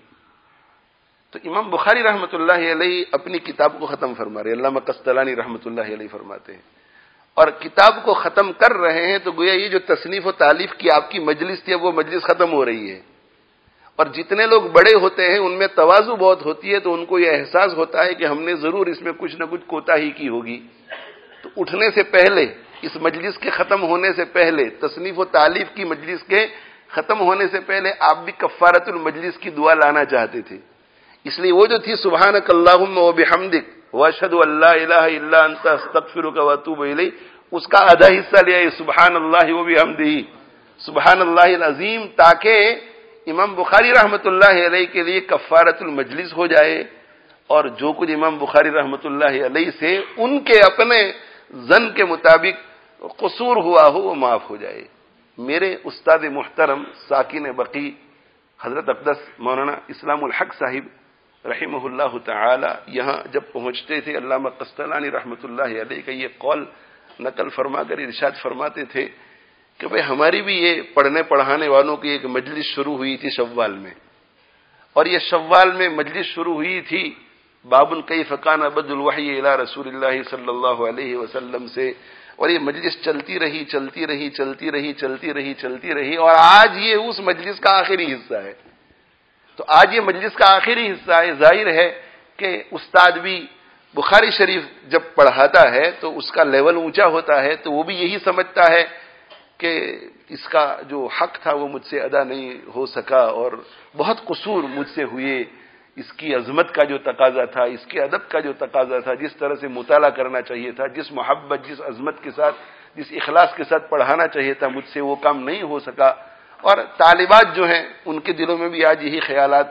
تو امام بخاری رحمۃ اللہ علیہ اپنی کتاب کو ختم فرما رہے ہیں، علامہ قسطلانی رحمۃ اللہ علیہ فرماتے ہیں، اور کتاب کو ختم کر رہے ہیں تو گویا یہ جو تصنیف و تالیف کی آپ کی مجلس تھی اب وہ مجلس ختم ہو رہی ہے. اور جتنے لوگ بڑے ہوتے ہیں ان میں تواضع بہت ہوتی ہے تو ان کو یہ احساس ہوتا ہے کہ ہم نے ضرور اس میں کچھ نہ کچھ کوتاہی کی ہوگی. تو اٹھنے سے پہلے، اس مجلس کے ختم ہونے سے پہلے، تصنیف و تالیف کی مجلس کے ختم ہونے سے پہلے آپ بھی کفارۃ المجلس کی دعا لانا چاہتے تھے. اس لیے وہ جو تھی سبحانک اللہم وبحمدک واشہد ان لا الہ الا انت استغفرک واتوب الیک، اس کا آدھا حصہ لیا ہے سبحان اللہ وبحمدہ سبحان اللہ العظیم، تاکہ امام بخاری رحمۃ اللہ علیہ کے لیے کفارۃ المجلس ہو جائے اور جو کچھ امام بخاری رحمۃ اللہ علیہ سے ان کے اپنے ظن کے مطابق قصور ہوا ہو وہ معاف ہو جائے. میرے استاد محترم ساکن بقی حضرت اقدس مولانا اسلام الحق صاحب رحمہ اللہ تعالی یہاں جب پہنچتے تھے علامہ قسطلانی رحمۃ اللہ علیہ کا یہ قول نقل فرما کر ارشاد فرماتے تھے کہ بھئی ہماری بھی یہ پڑھنے پڑھانے والوں کی ایک مجلس شروع ہوئی تھی شوال میں، اور یہ شوال میں مجلس شروع ہوئی تھی باب کیف کان بدء الوحی الی رسول اللہ صلی اللہ علیہ وسلم سے، اور یہ مجلس چلتی رہی چلتی رہی چلتی رہی چلتی رہی چلتی رہی، اور آج یہ اس مجلس کا آخری حصہ ہے. تو آج یہ مجلس کا آخری حصہ ہے. ظاہر ہے کہ استاد بھی بخاری شریف جب پڑھاتا ہے تو اس کا لیول اونچا ہوتا ہے، تو وہ بھی یہی سمجھتا ہے کہ اس کا جو حق تھا وہ مجھ سے ادا نہیں ہو سکا اور بہت قصور مجھ سے ہوئے. اس کی عظمت کا جو تقاضا تھا، اس کے ادب کا جو تقاضا تھا، جس طرح سے مطالعہ کرنا چاہیے تھا، جس محبت، جس عظمت کے ساتھ، جس اخلاص کے ساتھ پڑھانا چاہیے تھا، مجھ سے وہ کام نہیں ہو سکا. اور طالبات جو ہیں ان کے دلوں میں بھی آج یہی خیالات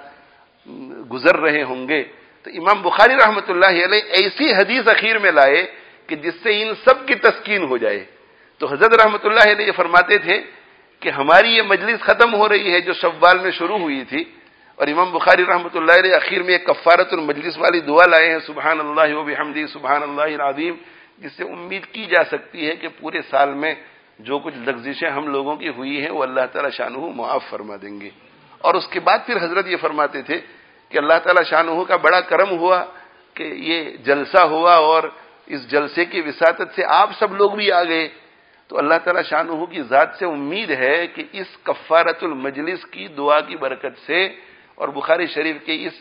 گزر رہے ہوں گے. تو امام بخاری رحمۃ اللہ علیہ ایسی حدیث اخیر میں لائے کہ جس سے ان سب کی تسکین ہو جائے. تو حضرت رحمۃ اللہ علیہ فرماتے تھے کہ ہماری یہ مجلس ختم ہو رہی ہے جو شوال میں شروع ہوئی تھی، اور امام بخاری رحمۃ اللہ علیہ اخیر میں ایک کفارۃ المجلس والی دعا لائے ہیں سبحان اللہ وبحمدہ سبحان اللہ العظیم، جس سے امید کی جا سکتی ہے کہ پورے سال میں جو کچھ لغزشیں ہم لوگوں کی ہوئی ہیں وہ اللہ تعالی شانہ معاف فرما دیں گے. اور اس کے بعد پھر حضرت یہ فرماتے تھے کہ اللہ تعالی شانہ کا بڑا کرم ہوا کہ یہ جلسہ ہوا اور اس جلسے کی وساطت سے آپ سب لوگ بھی آ گئے. تو اللہ تعالی شانہ کی ذات سے امید ہے کہ اس کفارۃ المجلس کی دعا کی برکت سے اور بخاری شریف کے اس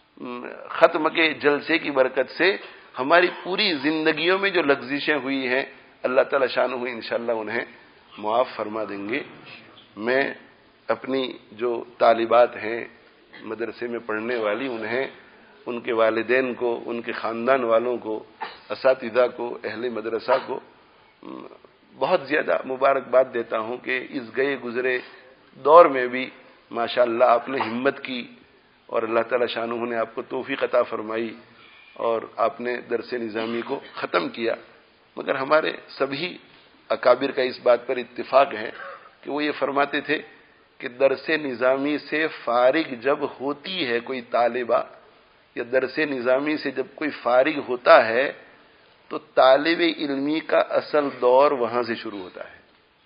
ختم کے جلسے کی برکت سے ہماری پوری زندگیوں میں جو لغزشیں ہوئی ہیں اللہ تعالی شانہ انشاءاللہ انہیں معاف فرما دیں گے. میں اپنی جو طالبات ہیں مدرسے میں پڑھنے والی انہیں، ان کے والدین کو، ان کے خاندان والوں کو، اساتذہ کو، اہل مدرسہ کو بہت زیادہ مبارکباد دیتا ہوں کہ اس گئے گزرے دور میں بھی ماشاءاللہ آپ نے ہمت کی اور اللہ تعالی شانہ نے آپ کو توفیق عطا فرمائی اور آپ نے درس نظامی کو ختم کیا. مگر ہمارے سبھی اکابر کا اس بات پر اتفاق ہے کہ وہ یہ فرماتے تھے کہ درس نظامی سے فارغ جب ہوتی ہے کوئی طالبہ یا درس نظامی سے جب کوئی فارغ ہوتا ہے تو طالب علمی کا اصل دور وہاں سے شروع ہوتا ہے.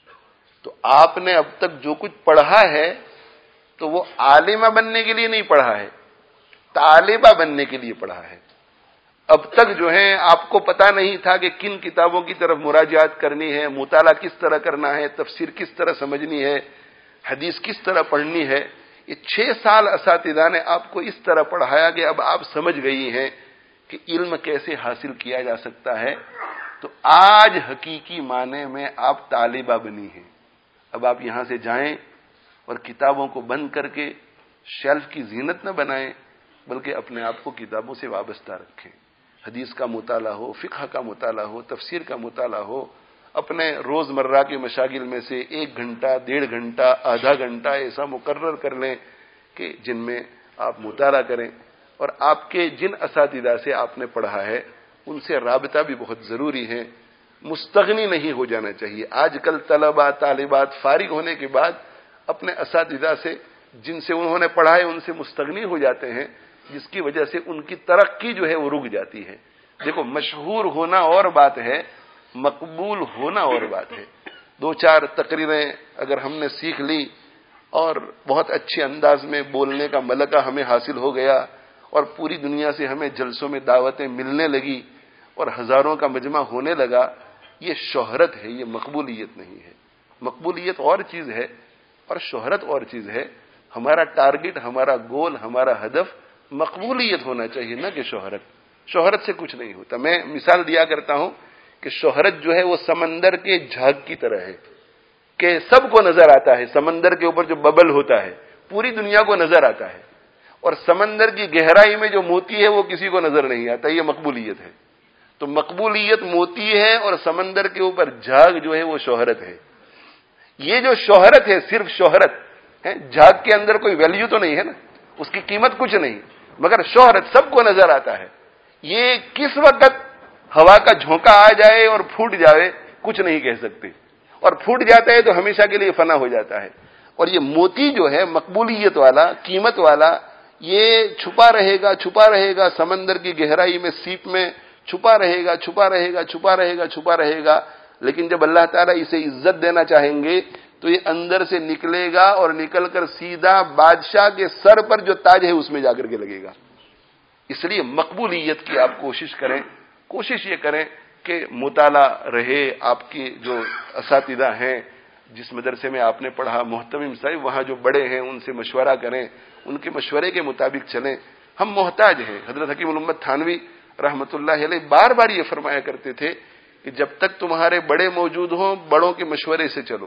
تو آپ نے اب تک جو کچھ پڑھا ہے تو وہ عالمہ بننے کے لیے نہیں پڑھا ہے، طالبہ بننے کے لیے پڑھا ہے. اب تک جو ہے آپ کو پتا نہیں تھا کہ کن کتابوں کی طرف مراجعات کرنی ہے، مطالعہ کس طرح کرنا ہے، تفسیر کس طرح سمجھنی ہے، حدیث کس طرح پڑھنی ہے. یہ 6 سال اساتذہ نے آپ کو اس طرح پڑھایا کہ اب آپ سمجھ گئی ہیں کہ علم کیسے حاصل کیا جا سکتا ہے. تو آج حقیقی معنی میں آپ طالبہ بنی ہیں. اب آپ یہاں سے جائیں اور کتابوں کو بند کر کے شیلف کی زینت نہ بنائیں، بلکہ اپنے آپ کو کتابوں سے وابستہ رکھیں. حدیث کا مطالعہ ہو، فقہ کا مطالعہ ہو، تفسیر کا مطالعہ ہو. اپنے روز مرہ کے مشاغل میں سے 1 گھنٹہ، 1.5 گھنٹہ، آدھا گھنٹہ ایسا مقرر کر لیں کہ جن میں آپ مطالعہ کریں. اور آپ کے جن اساتذہ سے آپ نے پڑھا ہے ان سے رابطہ بھی بہت ضروری ہے. مستغنی نہیں ہو جانا چاہیے. آج کل طلباء طالبات فارغ ہونے کے بعد اپنے اساتذہ سے جن سے انہوں نے پڑھا ہے ان سے مستغنی ہو جاتے ہیں، جس کی وجہ سے ان کی ترقی جو ہے وہ رک جاتی ہے. دیکھو، مشہور ہونا اور بات ہے، مقبول ہونا اور بات ہے. 2-4 تقریریں اگر ہم نے سیکھ لی اور بہت اچھے انداز میں بولنے کا ملکہ ہمیں حاصل ہو گیا اور پوری دنیا سے ہمیں جلسوں میں دعوتیں ملنے لگی اور ہزاروں کا مجمع ہونے لگا، یہ شہرت ہے، یہ مقبولیت نہیں ہے. مقبولیت اور چیز ہے اور شہرت اور چیز ہے. ہمارا ٹارگٹ، ہمارا گول، ہمارا ہدف مقبولیت ہونا چاہیے، نہ کہ شہرت. شہرت سے کچھ نہیں ہوتا. میں مثال دیا کرتا ہوں کہ شہرت جو ہے وہ سمندر کے جھاگ کی طرح ہے کہ سب کو نظر آتا ہے. سمندر کے اوپر جو ببل ہوتا ہے پوری دنیا کو نظر آتا ہے، اور سمندر کی گہرائی میں جو موتی ہے وہ کسی کو نظر نہیں آتا. یہ مقبولیت ہے. تو مقبولیت موتی ہے اور سمندر کے اوپر جھاگ جو ہے وہ شہرت ہے. یہ جو شہرت ہے صرف شہرت ہے، جھاگ کے اندر کوئی ویلیو تو نہیں ہے نا، اس کی قیمت کچھ نہیں، مگر شہرت سب کو نظر آتا ہے. یہ کس وقت ہوا کا جھونکا آ جائے اور پھوٹ جائے کچھ نہیں کہہ سکتے، اور پھوٹ جاتا ہے تو ہمیشہ کے لیے فنا ہو جاتا ہے. اور یہ موتی جو ہے مقبولیت والا، قیمت والا، یہ چھپا رہے گا، چھپا رہے گا سمندر کی گہرائی میں، سیپ میں چھپا رہے گا، چھپا رہے گا، چھپا رہے گا، چھپا رہے گا. لیکن جب اللہ تعالیٰ اسے عزت دینا چاہیں گے تو یہ اندر سے نکلے گا اور نکل کر سیدھا بادشاہ کے سر پر جو تاج ہے اس میں جا کر کے لگے گا. اس لیے مقبولیت کی آپ کوشش کریں. کوشش یہ کریں کہ مطالعہ رہے. آپ کے جو اساتذہ ہیں، جس مدرسے میں آپ نے پڑھا، محتمم صاحب، وہاں جو بڑے ہیں ان سے مشورہ کریں، ان کے مشورے کے مطابق چلیں. ہم محتاج ہیں. حضرت حکیم الامت تھانوی رحمت اللہ علیہ بار بار یہ فرمایا کرتے تھے کہ جب تک تمہارے بڑے موجود ہوں بڑوں کے مشورے سے چلو،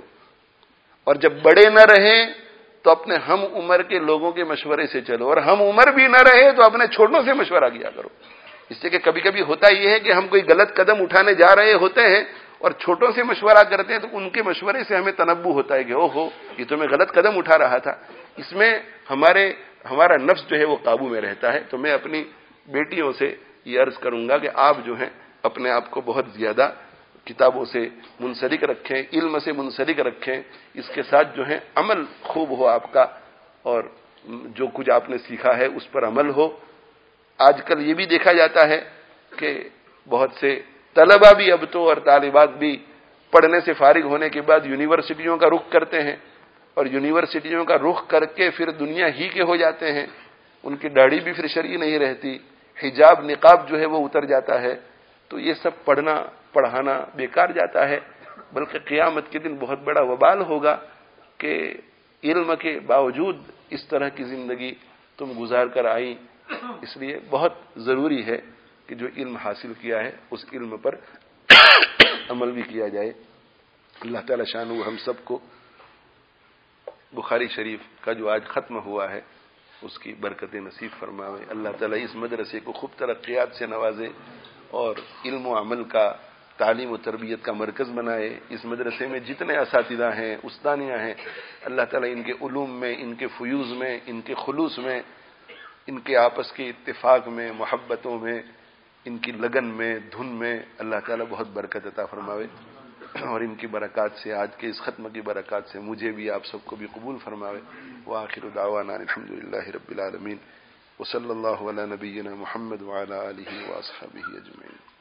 اور جب بڑے نہ رہیں تو اپنے ہم عمر کے لوگوں کے مشورے سے چلو، اور ہم عمر بھی نہ رہے تو اپنے چھوٹوں سے مشورہ کیا کرو. اس سے کہ کبھی کبھی ہوتا یہ ہے کہ ہم کوئی غلط قدم اٹھانے جا رہے ہوتے ہیں اور چھوٹوں سے مشورہ کرتے ہیں تو ان کے مشورے سے ہمیں تنبؤ ہوتا ہے کہ اوہو یہ تو میں غلط قدم اٹھا رہا تھا. اس میں ہمارا نفس جو ہے وہ قابو میں رہتا ہے. تو میں اپنی بیٹیوں سے یہ عرض کروں گا کہ آپ جو ہیں اپنے آپ کو بہت زیادہ کتابوں سے منسلک رکھیں، علم سے منسلک رکھیں. اس کے ساتھ جو ہے عمل خوب ہو آپ کا، اور جو کچھ آپ نے سیکھا ہے اس پر عمل ہو. آج کل یہ بھی دیکھا جاتا ہے کہ بہت سے طلبہ بھی اب تو اور طالبات بھی پڑھنے سے فارغ ہونے کے بعد یونیورسٹیوں کا رخ کرتے ہیں، اور یونیورسٹیوں کا رخ کر کے پھر دنیا ہی کے ہو جاتے ہیں. ان کی داڑھی بھی پھر شرعی نہیں رہتی، حجاب نقاب جو ہے وہ اتر جاتا ہے. تو یہ سب پڑھنا پڑھانا بیکار جاتا ہے، بلکہ قیامت کے دن بہت بڑا وبال ہوگا کہ علم کے باوجود اس طرح کی زندگی تم گزار کر آئی. اس لیے بہت ضروری ہے کہ جو علم حاصل کیا ہے اس علم پر عمل بھی کیا جائے. اللہ تعالی شانہ ہم سب کو بخاری شریف کا جو آج ختم ہوا ہے اس کی برکت نصیب فرماوے. اللہ تعالی اس مدرسے کو خوب ترقیات سے نوازے اور علم و عمل کا تعلیم و تربیت کا مرکز بنائے. اس مدرسے میں جتنے اساتذہ ہیں، استانیہ ہیں، اللہ تعالیٰ ان کے علوم میں، ان کے فیوز میں، ان کے خلوص میں، ان کے آپس کے اتفاق میں، محبتوں میں، ان کی لگن میں، دھن میں اللہ تعالیٰ بہت برکت عطا فرماوے، اور ان کی برکات سے، آج کے اس ختم کی برکات سے مجھے بھی آپ سب کو بھی قبول فرماوے. وآخر دعوانا الحمدللہ رب العالمین، وصلی اللہ علی نبینا محمد وعلی آلہ واصحابہ اجمعین.